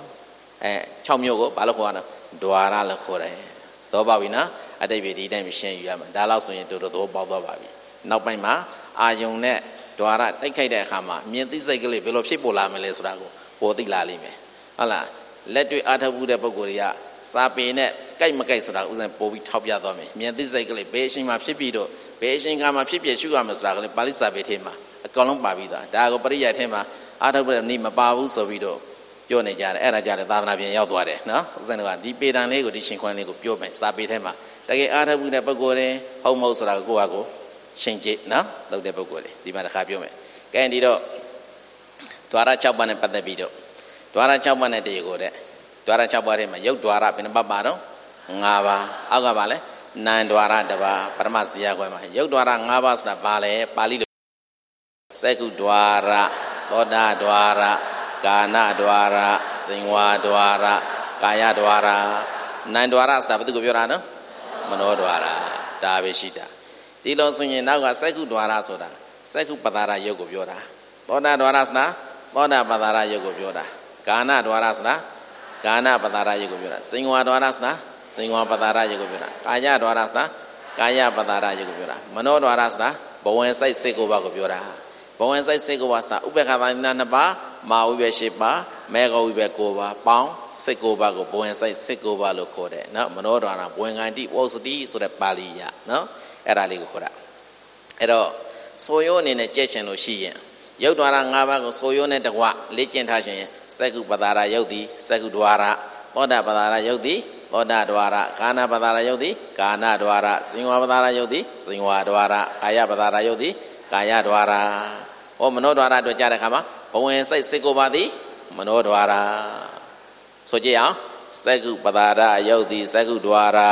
6မျိုးကိုဘာလို့ခေါ်ရလဲဒွါရလို့ခေါ်တယ်သောပါပြီနော်အတိတ်ပဲဒီတိုင်းရှင်းယူရမှာဒါလောက်ဆိုရင်တို့တော့ပေါက်သွားပါပြီနောက်ပိုင်းမှာအာယုံနဲ့ဒွါရတိုက်ခိုက်တဲ့အခါမှာမြင်သိစိတ်ကလေးဘယ်လိုဖြစ်ပေါ်လာမလဲဆိုတာကိုပေါ်သိလာလိမ့်မယ်ဟုတ်လားလက်တွေ့အားထုတ်မှုတဲ့ပုဂ္ဂိုလ်တွေကစာပေနဲ့ကြိုက်မကြိုက်ဆိုတာဥစဉ်ပို့ပြီးထောက်ပြသွားမယ်မြင်သိစိတ်ကလေးဘယ်အချိန်မှဖြစ်ပြီးတော့ဘယ်အချိန်ကမှဖြစ်ပြရှုရမယ်ဆိုတာကလေးပါဠိစာပေထဲမှာအကောင်လုံးပါပြီးသားဒါကိုပရိယတ်ထဲမှာအားထုတ်တဲ့နေ့မပါဘူးဆိုပြီးတော့ပြောနေကြတယ်အဲ့ဒါကြတဲ့သာသနာပြန်ရောက်သွားတယ်နော်ဥစဉ်ကဒီပေတံလေးကိုဒီရှင်ခွန်းလေးကိုပြောမယ်စာပေထဲမှာတကယ်အားထုတ်မှုတဲ့ပုဂ္ဂိုလ်တွေဟုတ်မဟုတ်ဆိုတာကိုယ့်ဟာကိုရှင်းကြည့်နော်လုပ်တဲ့ပုဂ္ဂိုလ်တွေဒီမှာတစ်ခါပြောမယ်ကဲဒီတော့ဒွါရ6ပါးနဲ့ပတ်သက်ပြီးတော့ဒွါရ6ပါးနဲ့တည်းကိုတဲ့ဒွါရ6ပါးထဲမှာယုတ်ဒွါရဘယ်နှပါးပါတော့5ပါးအောက်ကပါလဲနံဒွါရ1ပါးပရမဇီယခွဲမှာယုတ်ဒွါရ5ပါးဆိုတာဘာလဲပါဠိလိုသကုဒွါရသောတာဒွါရကာနဒွါရဇင်ဝဒွါရကာယဒွါရနံဒွါရဆိုတာဘာသူကိုပြောတာနော်မနောဒွါရဒါပဲရှိတာဒီလိုဆိုရင်နောက်ကစက္ခုဒွါရဆိုတာစက္ခုပတာရယုတ်ကိုပြောတာသောတာဒွါရဆိုတာသောတာပတာရယုတ်ကိုပြောတာကာဏဒွါရဆိုတာကာဏပတာရယုတ်ကိုပြောတာစင်္ဝါဒွါရဆိုတာစင်္ဝါပတာရယုတ်ကိုပြောတာကာယဒွါရဆိုတာကာယပတာရယုတ်ကိုပြောတာမနောဒွါရဆိုတာဘဝင်စိတ်စိတ်ကိုပါကိုပြောတာဘဝင်စိတ်စိတ်ကိုပါဆိုတာဥပ္ပခာသနာ2ပါးမာဝိဘ8ပါးမေဃဝိဘ9ပါးပေါင်းစိတ်ကိုပါကိုဘဝင်စိတ်စိတ်ကိုပါလို့ခေါ်တယ်နော်မနောဒွါရဘဝင်ကန်တိဝေါစတိဆိုတဲ့ပါဠိရနော်အဲ့ဒါလေးကိုခေါ်တာအဲ့တော့ဆိုရိုးအနေနဲ့ကြည့်ရှင်လို့ရှိရင်ယုတ်ဒွါရ5ပါးကိုဆိုရိုးနဲ့တကွလေ့ကျင့်ထားခြင်းစက္ခုပတာရယုတ်တိစက္ခုဒွါရသောတာပတာရယုတ်တိသောတာဒွါရကာဏပတာရယုတ်တိကာဏဒွါရဇင်ဝပတာရယုတ်တိဇင်ဝဒွါရကာယပတာရယုတ်တိကာယဒွါရဟောမနောဒွါရအတွက်ကြားတဲ့အခါမှာဘဝင်စိတ်စိတ်ကိုပါသည်မနောဒွါရဆိုကြည့်အောင်စက္ခုပတာရယုတ်တိစက္ခုဒွါရ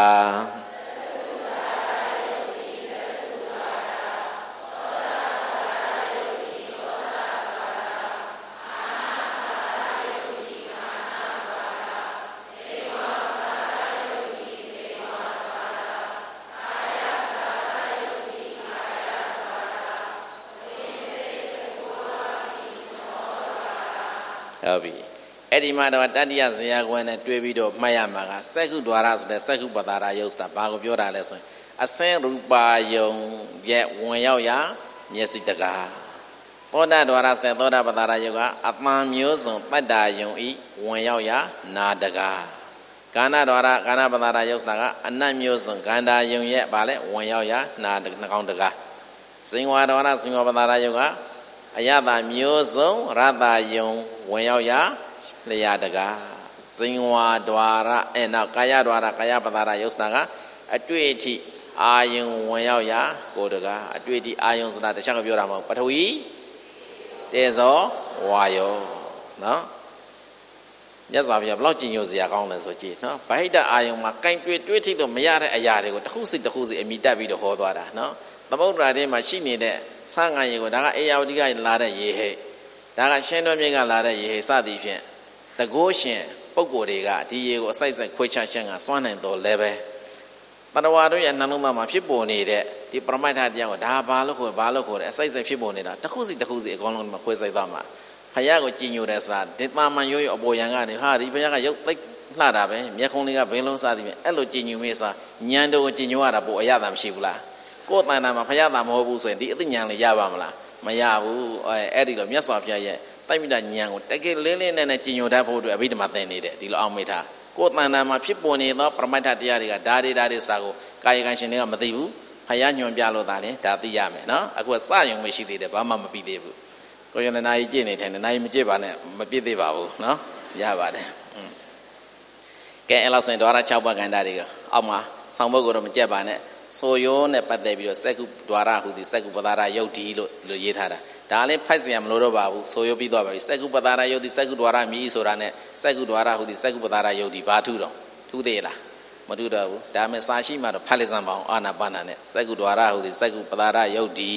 ဟုတ်ပြီအဲ့ဒီမှာတော့တတိယဇေယကွန်းနဲ့တွေ့ပြီးတော့မှတ်ရမှာကစက္ခုဒွါရဆိုတဲ့စက္ခုပတာရယုတ်ဆိုတာဘာကိုပြောတာလဲဆိုရင်အစင်းရူပါယုံရဲ့ဝင်ရောက်ရာမျက်စိတကားသောတာဒွါရဆိုတဲ့သောတာပတာရယုတ်ကအပန်မျိုးစုံတတ္တာယုံဤဝင်ရောက်ရာနာတကားကာဏဒွါရကာဏပတာရယုတ်ဆိုတာကအနတ်မျိုးစုံကန္တာယုံရဲ့ဗာလဲဝင်ရောက်ရာနာနှကောင်းတကားဇင်ဝဒွါရဇင်ဝပတာရယုတ်ကအယတာမျိုးစုံရတယုံဝင်ရောက်ရာလျာတကားဇင်ဝဒွါရနောက်ကာယဒွါရကာယပတာရယုတ်စတာကအတွေ့အထိအာယုံဝင်ရောက်ရာကိုတကားအတွေ့အထိအာယုံဆိုတာတခြားကပြောတာမဟုတ်ပထဝီတေဇောဝါယောနော်မြတ်စွာဘုရားဘလောက်ကြည်ညိုစရာကောင်းလဲဆိုကြည့်နော်ဗဟိတအာယုံမှာကင်တွေ့ထိလို့မရတဲ့အရာတွေကိုတစ်ခုစီအမိတက်ပြီးတော့ဟောသွားတာနော်သမုဒ္ဒရာထဲမှာရှိနေတဲ့ဆာငါရေကိုဒါကအေယာဝတိကလာတဲ့ရေဟဲ့ဒါကရှင်းတော်မြစ်ကလာတဲ့ရေဟဲ့စသည်ဖြင့်တကိုးရှင်ပုဂ္ဂိုလ်တွေကဒီရေကိုအစိုက်စိုက်ခွေးချရှင်းကစွန့်နိုင်တော်လဲပဲတဏှဝါတို့ရဲ့နှလုံးသားမှာဖြစ်ပေါ်နေတဲ့ဒီပရမိုက်ထတရားကိုဒါဘာလို့ခေါ်တယ်အစိုက်စိုက်ဖြစ်ပေါ်နေတာတစ်ခုစီအကောင်းလုံးမှာခွေးစိုက်သွားမှာဖယားကိုကြည်ညိုတယ်ဆိုတာဒေတာမန်ရိုးအပေါ်ရန်ကနေဟာဒီဖယားကရုပ်သိလှတာပဲမျက်ခုံးလေးကဘင်းလုံးစသည်ဖြင့်အဲ့လိုကြည်ညိုမေးစားညံတော်ကိုကြည်ညိုရတာပိုအရသာမရှိဘူးလားကိုယ်တန်တာမှာဖယားတာမဟုတ်ဘူးဆိုရင်ဒီအသိဉာဏ်လေးရပါမလားမရဘူးအဲ့ဒီတော့မြတ်စွာဘုရားရဲ့တိုက်မိတာဉာဏ်ကိုတကယ်လေးနဲ့ကြည်ညိုတတ်ဖို့အတွက်အဘိဓမ္မာသင်နေတယ်ဒီလိုအောင်မေးထားကိုယ်တန်တာမှာဖြစ်ပေါ်နေသောပရမတ္ထတရားတွေကဒါတွေဆိုတာကိုကာယကံရှင်တွေကမသိဘူးဖယားညွှန်ပြလို့သာလေဒါသိရမယ်နော်အခုစရုံမရှိသေးတယ်ဘာမှမပြီးသေးဘူးကိုရဏနာကြီးကြည့်နေတယ်နိုင်မကြည့်ပါနဲ့မပြည့်သေးပါဘူးနော်ရပါတယ်ကဲအဲ့လောက်ဆိုရင်ဒွါရ6ပါးကန္တာတွေကအောက်မှာဆောင်းဘုတ်ကိုတော့မကြက်ပါနဲ့ဆိုရိုးနဲ့ပတ်သက်ပြီးတော့စက္ခုဒွါရဟူသည်စက္ခုပတာရယုတ်တိလို့ရေးထားတာဒါလည်းဖိုက်စရာမလိုတော့ပါဘူးဆိုရိုးပြီးသွားပါပြီစက္ခုပတာရယုတ်တိစက္ခုဒွါရမြည်ဆိုတာနဲ့စက္ခုဒွါရဟူသည်စက္ခုပတာရယုတ်တိဘာထူတော့ထူသေးလားမထူတော့ဘူးဒါမဲ့စာရှိမှတော့ဖတ်လိုက်စမ်းပါအောင်အာနာပါနာနဲ့စက္ခုဒွါရဟူသည်စက္ခုပတာရယုတ်တိ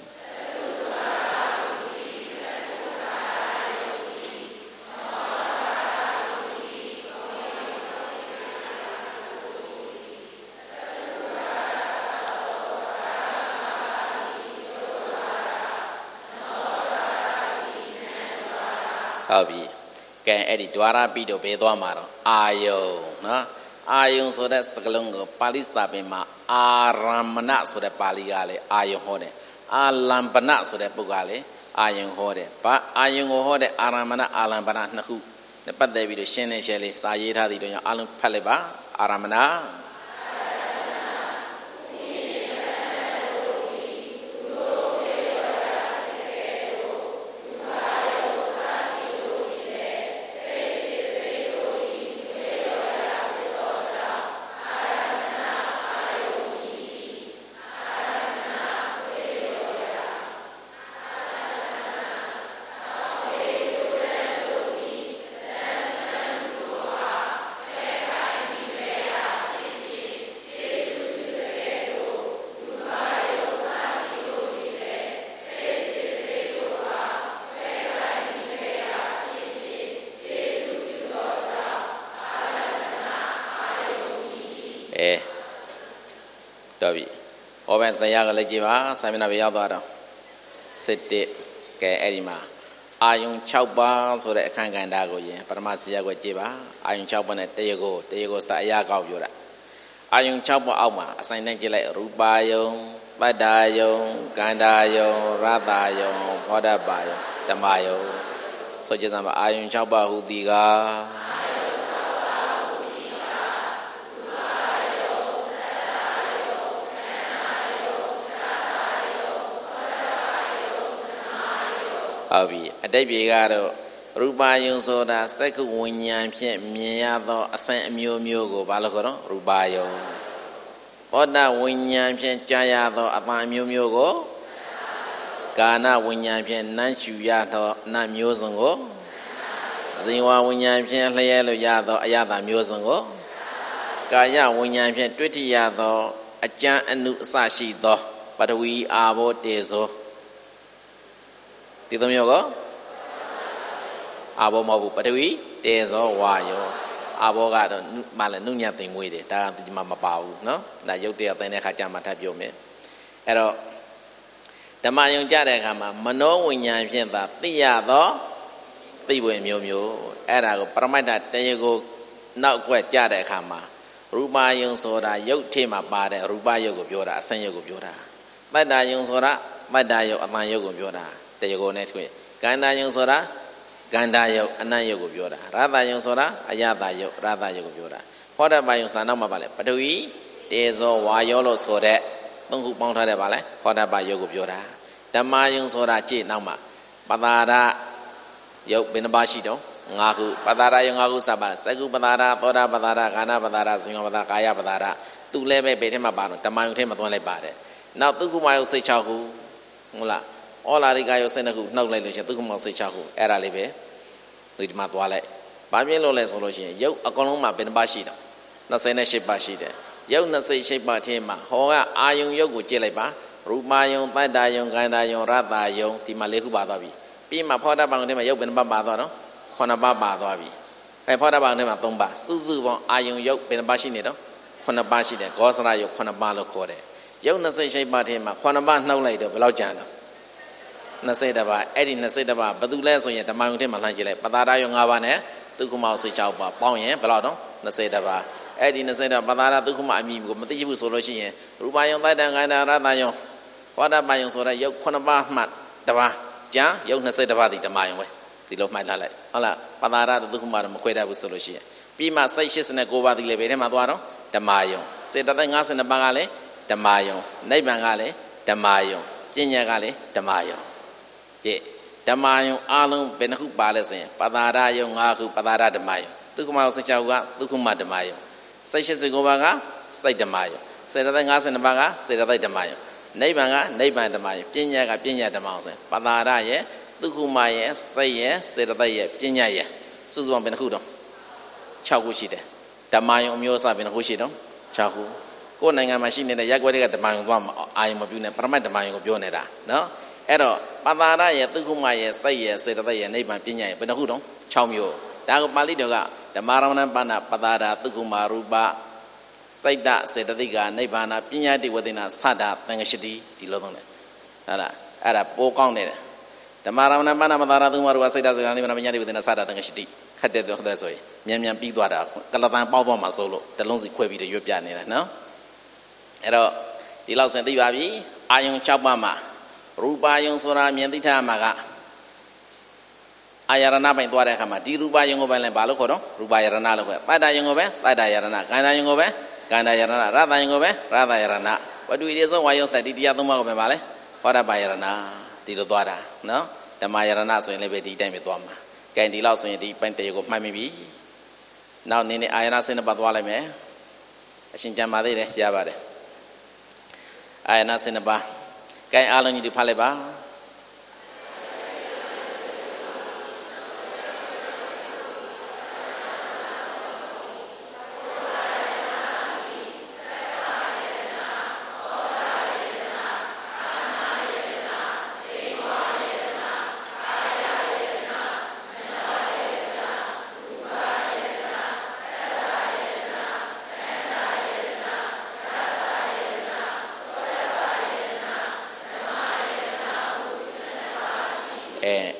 ဟုတ်ပြီကဲအဲ့ဒီဒွါရပြီးတော့ဘယ်သွားမှာတော့အာယုံနော်အာယုံဆိုတဲ့စကားလုံးကိုပါဠိစာပေမှာအာရမဏဆိုတဲ့ပါဠိကလည်းအာယုံဟောတယ်အာလံပနဆိုတဲ့ပုဂ္ဂိုလ်ကလည်းအာယုံဟောတယ်ဘာအာယုံကိုဟောတဲ့အာရမဏအာလံပနနှစ်ခုနဲ့ပတ်သက်ပြီးတော့ရှင်းနေရှင်းလေးစာရေးထားသည်တို့ကြောင့်အလုံးဖတ်လိုက်ပါအာရမဏတော်ပြီ Open Sayaga Legiva, Samina Viadora, Sete, Edima, Ayun Chauba, so that Kangandago, Paramasia Jiva, Ayun Chauban at Tego sta Ayaga Yura. Ayun Chauba Alma, assign like Rubayo, Badayo, Gandayo, Radayo, Podabayo, Damayo, so just Ayun Chauba Hudiga. Abi, a debigado, Rubayo soda, second winyan, miado, a Saint Miogo, Balagoro, Rubayo. Oda winyan, Chayado, a Miogo, Gana winyan, Nanchu Yato, Nam Yozongo, Ziwa winyan, Layelo Yado, Ayada Muzongo, Gaya winyan, 20 Yado, a Jan and Nu Sashi do, but we are both deso. Did you go? Abo Mabu, but we, there's all wayo. Abo got a malanunya thing with it. That is Mamma Pau, no? That you tell the Nekajama Tabio me. Ero the Mayon Jarekama, Mano, when you hear that, Tiado, Tibu Mio, Erago, Paramada, there you go, not quite Jarekama. Ruba Yung Soda, Yok Tima Bade, Ruba Yogo Biora, San Yogo Biora. Bada Yung Soda, Badayo, Aman Yogo Biora. There you go next week. Ganda Yung Soda, Gandayo, Anayogo Biora. Rather Yung Soda, Ayadayo, Rather Yogo Biora. What about Yung Sanama Valley? But we, there's all Wayolo Soda, don't who Mount Valley, what about Yogo Biora? The Mayung Soda Chi Nama, Padara Yok Binabashido, Naku, Padara Yung Agustaba, Sagu Padara, Toda Padara, Gana Padara, Singapore, Kaya Padara, two lebe Betemabano, the Mayung Tematone Bade. Now Tukumayo say Chaku, Mula. All our guys send a good no relation to come say Chaku, Era Libe, with Matwale. Bamilo less solution, Yo, a column Ben Bashida, not say ship Bashida. Yo, not say shape Batema, Hoa, Ayung Yogu Jeleba, Rumayon, Badayon, Gandayon, Radayon, Timaleku Badavi. Pima Poda Bangdema Yoben Babadano, Honaba Badavi. I Poda Bangdema Tomba, Suzu, Ayung Yok Ben Bashinido, Honabashi, Gosra Yok, Honabalo Core. Yo, not say shape Batema, Honaban no later, Velojana. Nasedaba, Eddie Nasedaba, Badula, so yet the mountain Malangele, Padara Young Avane, Tukuma Sechapa, Poyen, Balado, Nasedaba, Eddie Naseda, Padara, Tukuma, Matibu Solution, Rubayon, Badanga, Radayon, what about Mayon Soda, Yok Konaba Mat, Dava, Jan, Yok Nasedaba, the Mayon way, the love my lala, Allah, Padara, the Tukuma, Maqueda with solution. Pima Seixes and a Gova the Lebede Maduaro, the Mayon, said that us in the Bangale, the Mayon, Nebangale, the Mayon, Jinyagale, the Mayon. Damayo Alum Benahu Balase, Padara Yung Aku Padara de Mayo, Tukuma Sechaga, Tukuma de Mayo. Sessions Govaga, say de Mayo. Say that Gas in the Baga, say that de Mayo. Nebanga, Neba de Mayo, Pinaga, Pina de Mouse, Padara ye, Tukuma say yes, say that they Pina ye, Susan Benahudo, Chagushide, Damayo Miosa Benahushido, Chagu. Go Nanga machine in the Yaguari at the Mayo, I am a Buna, Permit the Mayo Bionera, no? Ero, Padara, Tukumaya, say yes, say that they are neighbor Pina, Benahudo, Chamio, Dago Malidoga, the Marana Bana, Padara, Tukuma, Ruba, say that, say that they got Nebana, Pina, within a Sada, Tangashiti, the Lodone. At a poke on it. The Marana Bana, Madara, Tumaru, say that the Animania within a Sada, Tangashiti, had the Dosoi, Miam Piguada, Calatan Pavoma solo, the Lonzi Quevi, the European, no? Ero, the Los and the Yabi, Ayun Chabama. Ruba Yung Sora Miendita Maga Ayarana by Dwarakama, D. Ruba Yung Oben and Balocoro, Ruba Yarana, Pada Yung Obe, Pada Yarana, Gana Yung Obe, Gana Yarana, Rada Yung Obe, Rada Yarana. What do we do? Why you study the Yaduma Male? What about Yarana, Didodara? No? The Mayarana so in Liberty Damitwama. Candy Laus in the Pente of Mamibi. Now Nini Ayana Sin about Walame. Shinjamade, Yabade. Ayana Sin about. Kay Alan di Paleba.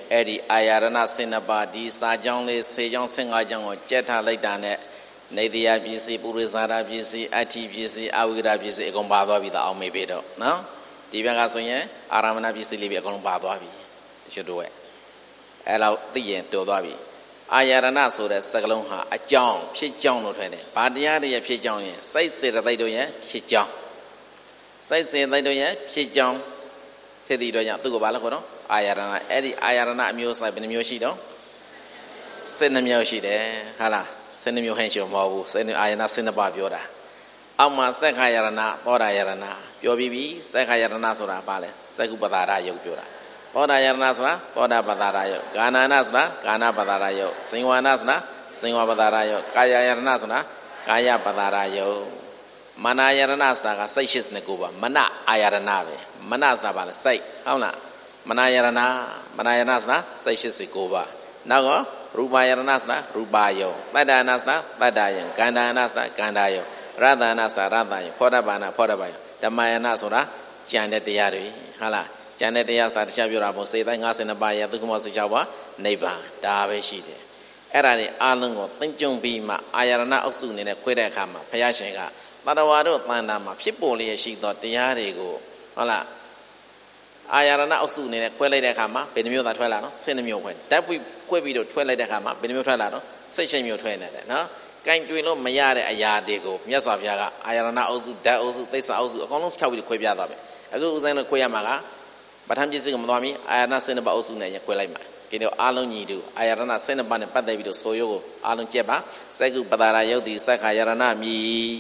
အဲ့ဒီအာယရဏစင်ပါဒီစာကြောင်းလေးစေကြောင်း15ကြောင်းကိုကြက်ထားလိုက်တာနဲ့နေတရားပစ္စည်းပုရိသရာပစ္စည်းအဋ္ဌိပစ္စည်းအဝိရပစ္စည်းအကုန်ပါသွားပြီတော့အောင်မေးပြီတော့နော်ဒီဘက်ကဆိုရင်အာရမဏပစ္စည်းလေးပဲအကုန်လုံးပါသွားပြီတချို့တို့ရဲ့အဲ့လောက်သိရင်တော်သွားပြီအာယရဏဆိုတဲ့စကားလုံးဟာအကြောင်းဖြစ်ကြောင်းလို့ထွင်တယ်ဘာတရားတွေရဲ့ဖြစ်ကြောင်းရင်စိတ်စေတသိက်တို့ရဲ့ဖြစ်ကြောင်းစိတ်စေတသိက်တို့ရဲ့ဖြစ်ကြောင်းဖြစ်တဲ့အတွက်ကြောင့်သူကဘာလဲခေါ်တော့အာယရဏအဲ့ဒီအာယရဏအမျိုးအစားဘယ်နှမျိုးရှိတော့12မျိုးရှိတယ်ဟာလား12မျိုးဟန်ရှုံမဟုတ်ဘူး12အာယရဏ12ပါးပြောတာအောက်မှာစက္ခာယရဏသောတာယရဏပြောပြီးပြီစက္ခာယရဏဆိုတာဘာလဲစက္ကုပ္ပတာရယုတ်ပြောတာသောတာယရဏဆိုတာသောတာပတ္တာရယုတ်ကာဏနာဆိုတာကာဏပတ္တာရယုတ်စင်ဝါနာဆိုတာစင်ဝါပတ္တာရယုတ်ကာယယရဏဆိုတာကာယပတ္တာရယုတ်မနာယရဏဆိုတာကစိတ်89ပါမနအာယရဏပဲမနဆိုတာဘာလဲစိတ်ဟုတ်လားမနာယရဏဆိုတာစိတ်89ပါနောက်ကရူပယရဏဆိုတာရူပယုတ်တတ္တနာဆိုတာတတ္တယုတ်ကန္တာနာဆိုတာကန္တာယုတ်ရတနာဆိုတာရတယုတ်ဖောဓဘာနာဖောဓဘာယုတ်ဓမ္မယနာဆိုတာကြံတဲ့တရားတွေဟုတ်လားကျန်တဲ့တရားဆိုတာတရားပြောတာပေါ့စေတိုင်း52ပါးရဒုက္ခမော16ပါးနိဗ္ဗာန်ဒါပဲရှိတယ်အဲ့ဒါတွေအလုံးကိုသိမ့်ကြုံပြီးမှအာယရဏအုပ်စုအနေနဲ့ခွဲတဲ့အခါမှာဘုရားရှင်ကတတဝါတို့တန်တာမှာဖြစ်ပေါ်လျက်ရှိသောတရားတွေကိုဟုတ်လားအာယရဏအုပ်စုအနေနဲ့ခွဲလိုက်တဲ့အခါမှာဘယ်နှမျိုးသာထွက်လာနော်12မျိုးခွဲဓာတ်ပွေခွဲပြီးတော့ထွက်လိုက်တဲ့အခါမှာဘယ်နှမျိုးထွက်လာနော်16မျိုးထွက်နေတယ်နော်ကင်တွေ့လို့မရတဲ့အရာတွေကိုမြတ်စွာဘုရားကအာယရဏအုပ်စုဓာတ်အုပ်စုသိစ္စာအုပ်စုအကုန်လုံး6ပြီးခွဲပြသွားမယ်အခုဦးဇင်းတို့ခွဲရမှာကပဋ္ဌာန်းပစ္စည်းကမသွားမီအာယရဏ12ပါးအုပ်စုနဲ့ခွဲလိုက်မှာဒီတော့အားလုံးညီတူအာယရဏ12ပါးနဲ့ပတ်သက်ပြီးတော့ဆိုရုပ်ကိုအားလုံးကြက်ပါစက္ကုပ္ပတာရယုတ်တိစက္ခာယရဏမြည်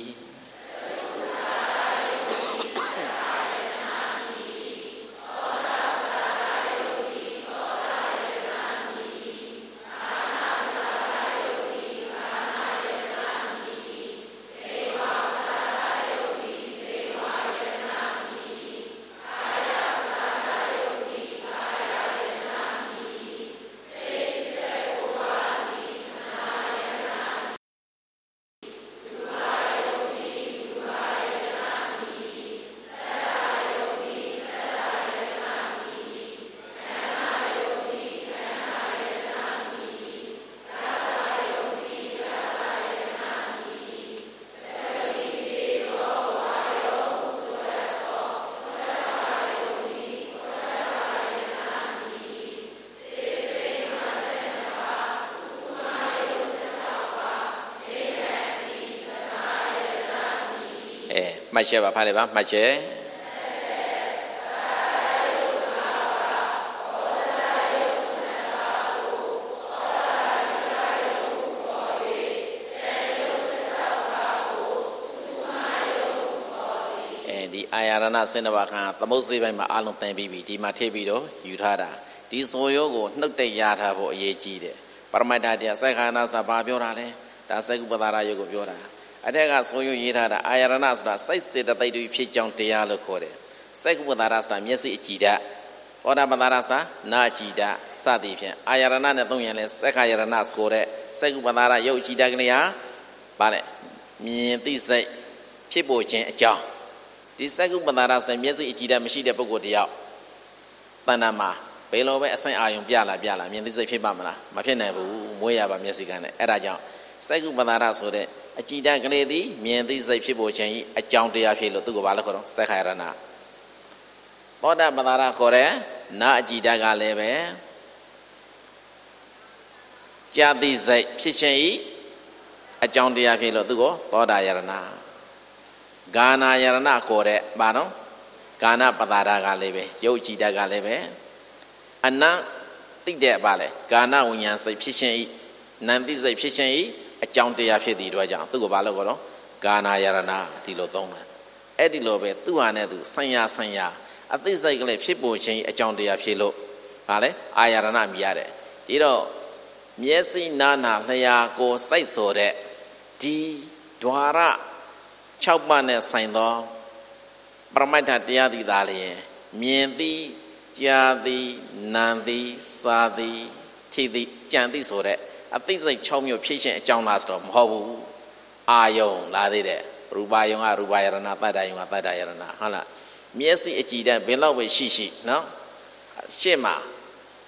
မှတ်ချက်ပါဖားလိုက်ပါမှတ်ချက်ဒီအာယရဏ12ပါးခါသမုတ်စေးပိုင်းမှာအလုံးသင်ပြီးပြီဒီမှာထည့်ပြီးတော့ယူထားတာဒီဆိုရုပ်ကိုနှုတ်တဲ့ရထားဖို့အရေးကြီးတယ်ပရမတ္ထတရားစက္ခာနာဆိုတာဘာပြောတာလဲဒါစက္ကုပ္ပတာရယုတ်ကိုပြောတာအထက်ကဆိုရုပ်ရေးထားတာအာယရဏဆိုတာစိတ်စေတသိက်တွေဖြစ်ကြောင်းတရားလို့ခေါ်တယ်စက္ကုပ္ပတာရဆိုတာမျက်စိအကြည်ဓာတ်သောတာပတ္တာရဆိုတာနာအကြည်ဓာတ်စသည်ဖြင့်အာယရဏနဲ့သုံးရင်လဲစက္ခာယရဏဆိုတဲ့စက္ကုပ္ပတာရယုတ်အကြည်ဓာတ်ကလေးဟာဗါလဲမြင်သိစိတ်ဖြစ်ပေါ်ခြင်းအကြောင်းဒီစက္ကုပ္ပတာရဆိုတဲ့မျက်စိအကြည်ဓာတ်မရှိတဲ့ပုဂ္ဂိုလ်တယောက်တဏ္ဍာမှာဘယ်လိုပဲအဆင့်အာယုံပြလာမြင်သိစိတ်ဖြစ်ပါမလားမဖြစ်နိုင်ဘူးမွေးရပါမျက်စိကနဲ့အဲ့ဒါကြောင့်စက္ကုပ္ပတာရဆိုတဲ့အကြည်ဓာတ်ကလေးသည်မြင်သိစိတ်ဖြစ်ပေါ်ခြင်းဤအကြောင်းတရားဖြစ်လို့သူကဘာလဲခေါ်တော့စက္ခာယရဏသောတာပတ္တာရခေါ်တဲ့နာအကြည်ဓာတ်ကလည်းပဲကြာသိစိတ်ဖြစ်ခြင်းဤအကြောင်းတရားဖြစ်လို့သူကသောတာယရဏဂာနာယရဏခေါ်တဲ့ဘာနော်ကာဏပတ္တာရကလည်းပဲရုပ်ကြည်ဓာတ်ကလည်းပဲအနံတိတဲ့ပါလေကာဏဝိညာဉ်စိတ်ဖြစ်ခြင်းဤနံသိစိတ်ဖြစ်ခြင်းဤအကြောင်းတရားဖြစ်တဲ့အတွက်ကြောင့်သူကဘာလို့ခေါ်တော့ကာနာယရဏဒီလိုသုံးတယ်အဲ့ဒီလိုပဲသူဟာနဲ့သူဆံရအသိစိတ်ကလေးဖြစ်ပေါ်ခြင်းအကြောင်းတရားဖြစ်လို့ဟာလေအာယရဏမြည်ရတယ်ဒီတော့မျက်စိနာနာလျှာကိုစိတ်ဆိုတဲ့ဒီဓဝရ6ပါးနဲ့ဆိုင်သောပရမတ္ထတရားသည်သာလျှင်မြင်သည်ကြားသည်နာသည်စားသည်ထိသည်ကြံသည်ဆိုတဲ့အသိစိတ်6မျိုးဖြစ်ခြင်းအကြောင်းလားဆိုတော့မဟုတ်ဘူးအာယုံလာသေးတယ်ရူပယုံကရူပယရဏတတ္တယုံကတတ္တယရဏဟုတ်လားမျက်စိအကြည်ဓာတ်ဘယ်လောက်ပဲရှိနော်ရှေ့မှာ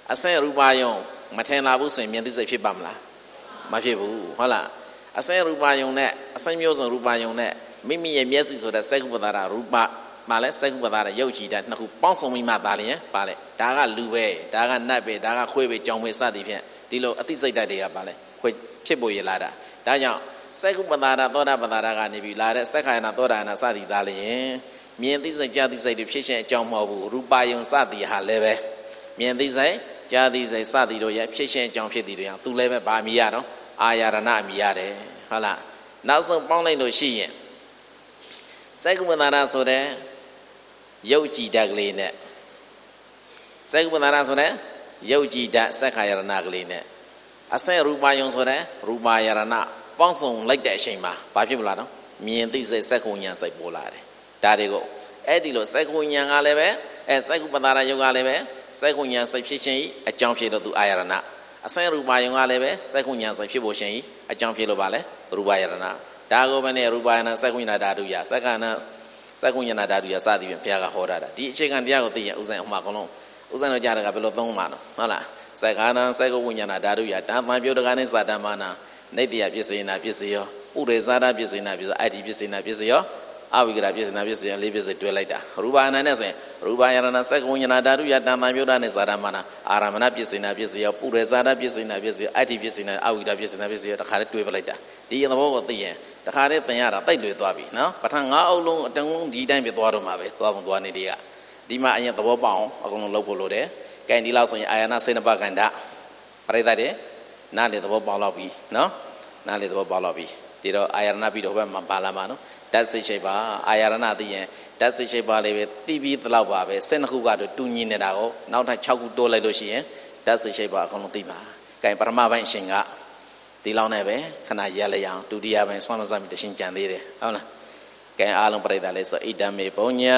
အစင်ရူပါယုံမထင်လာဘူးဆိုရင်မြင်သိစိတ်ဖြစ်ပါမလားမဖြစ်ဘူးဟုတ်လားအစင်ရူပါယုံနဲ့အစင်မျိုးစုံရူပါယုံနဲ့မိမိရဲ့မျက်စိဆိုတဲ့စက္ကုပ္ပတာရူပမှာလဲစက္ကုပ္ပတာရုပ်ကြည်တဲ့နှစ်ခုပေါင်းစုံပြီးမှသာလျင်ပါလေဒါကလူပဲဒါကနတ်ပဲဒါကခွေးပဲကြောင်ပဲစသည်ဖြင့်ဒီလိုအသိစိတ်ဓာတ်တွေကပါလေခွေးဖြစ်ပေါ်ရလာတာဒါကြောင့်စက္ကုပ္ပတာသောတာပတ္တာကနေပြီးလာတဲ့စက္ခာယနာသောတာယနာစသည်သာလျင်မြင်သိစိတ်ကြားသိစိတ်တွေဖြစ်ရှင်အကြောင်းမဟုတ်ဘူးရူပါယုံစသည်ဟာလည်းပဲမြင်သိစိတ်ကြားသိစိတ်စသည်တို့ရဲ့ဖြစ်ရှင်အကြောင်းဖြစ်သည်တို့យ៉ាងသူလည်းပဲဗာမီရတော့အာရဏအမိရတယ်ဟုတ်လားနောက်ဆုံးပေါင်းလိုက်လို့ရှိရင်စက္ကုပ္ပတာဆိုတဲ့ရုပ်ကြည်ဓာတ်ကလေးနဲ့စက္ကုပ္ပတာဆိုတဲ့ရုပ်ကြည်ဓာတ်စက္ခာယရဏကလေးနဲ့အစင်ရူပါယုံဆိုတဲ့ရူပါယရဏပေါင်းစုံလိုက်တဲ့အချိန်မှာဘာဖြစ်မလားတော့မြင်သိစိတ်စက္ကုဉ္ဉဏ်စိတ်ပေါ်လာတယ်ဒါတွေကိုအဲ့ဒီလိုစက္ကုဉ္ဉဏ်ကလည်းပဲစက္ကုပ္ပတာရုပ်ကလည်းပဲစက္ကုဉ္ဉဏ်စိတ်ဖြစ်ခြင်းအကြောင်းဖြစ်လို့သူအာယရဏအစင်ရူပါယုံကလည်းပဲစက္ကုဉ္ဉဏ်စိတ်ဖြစ်ဖို့ရှင်အကြောင်းဖြစ်လို့ပါလေရူပါယရဏဒါကိုပဲနဲ့ရူပါယနာစက္ကုဉ္ဏဓာတုယစက္ကနာစက္ကုဉ္ဏဓာတုယစသည်ဖြင့်ဘုရားကဟောတာဒီအခြေခံတရားကိုသိရင်ဥစဉ်ဥမာအကုန်လုံးဥစဉ်တို့ကြားတာကဘယ်လိုသုံးမှာနော်ဟုတ်လားစက္ကနာစက္ကုဉ္ဏဓာတုယတမ္ပံပြုတ်တကာနဲ့စာတမ္မာနာနေတ္တယပစ္စေနာပစ္စယောဥရေဇာတာပစ္စေနာပစ္စအတ္တိပစ္စေနာပစ္စယောအဝိကရပစ္စေနာပစ္စယောလေးပစ္စေတွဲလိုက်တာရူပါယနာနဲ့ဆိုရင်ရူပါယနာစက္ကုဉ္ဏဓာတုယတမ္ပံပြုတ်တာနဲ့စာတမ္မာနာအာရမဏပစ္စေနာပစ္စယောဥရေဇာတာပစ္စေနာပစ္စယောအတ္တိပစ္စေနာအဝိကရပစ္စေနာပစ္စယောတခါတည်းတွဲပလိုက်တာဒီသဘောကိုသိရင်တခါတည်းသင်ရတာတိတ်လွယ်သွားပြီနော်ပထမ9အုပ်လုံးအတုံးလုံးဒီတိုင်းပဲသွားတော့မှာပဲသွားပုံသွားနေတွေကဒီမှာအရင်သဘောပေါက်အောင်အကုန်လုံးလုပ်ဖို့လိုတယ်။ကဲဒီလောက်ဆိုရင်အာယနာစေနပကန္တပရိသတ်တွေနားလေသဘောပေါက်တော့ပြီနော်နားလေသဘောပေါက်တော့ပြီဒီတော့အာယနာပြီးတော့ဘက်မှာပါလာမှာနော်ဓာတ်စိတ်ရှိပါအာယနာသိရင်ဓာတ်စိတ်ရှိပါလေးပဲတိပြီးတလောက်ပါပဲ12ခုကတော့တူညီနေတာကိုနောက်ထပ်6ခုတိုးလိုက်လို့ရှိရင်ဓာတ်စိတ်ရှိပါအကုန်လုံးသိပါ။ကဲပထမပိုင်းအရှင်ကဒီလောက်နဲ့ပဲခဏရက်လိုက်အောင်ဒုတိယပိုင်းဆွမ်းမစမိတရှင်ကြံသေးတယ်ဟုတ်လားကဲအားလုံးပြိတ္တာလေးဆိုဣဒံမေပုံညာ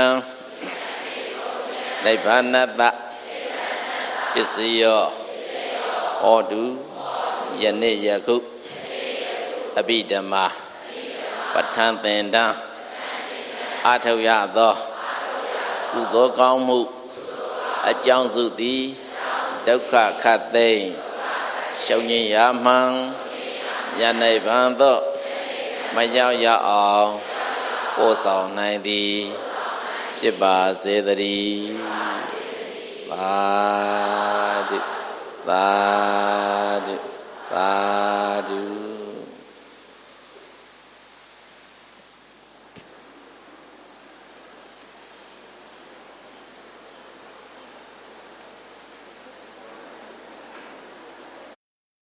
နိဗ္ဗာနတပစ္စယောဟောတုယနေ့ယခုအဘိဓမ္မာပဋ္ဌာန်းသင်္တန်းအာထုရသောကုသိုလ်ကောင်းမှုအကြောင်းစုသည်ဒုက္ခခတ်သိမ်းရှုံညင်ရမှန်ယနေ့ဗံသောမရောက်ရအောင်ပို့ဆောင်နိုင်သည်ဖြစ်ပါစေတည်းသာဓုသာ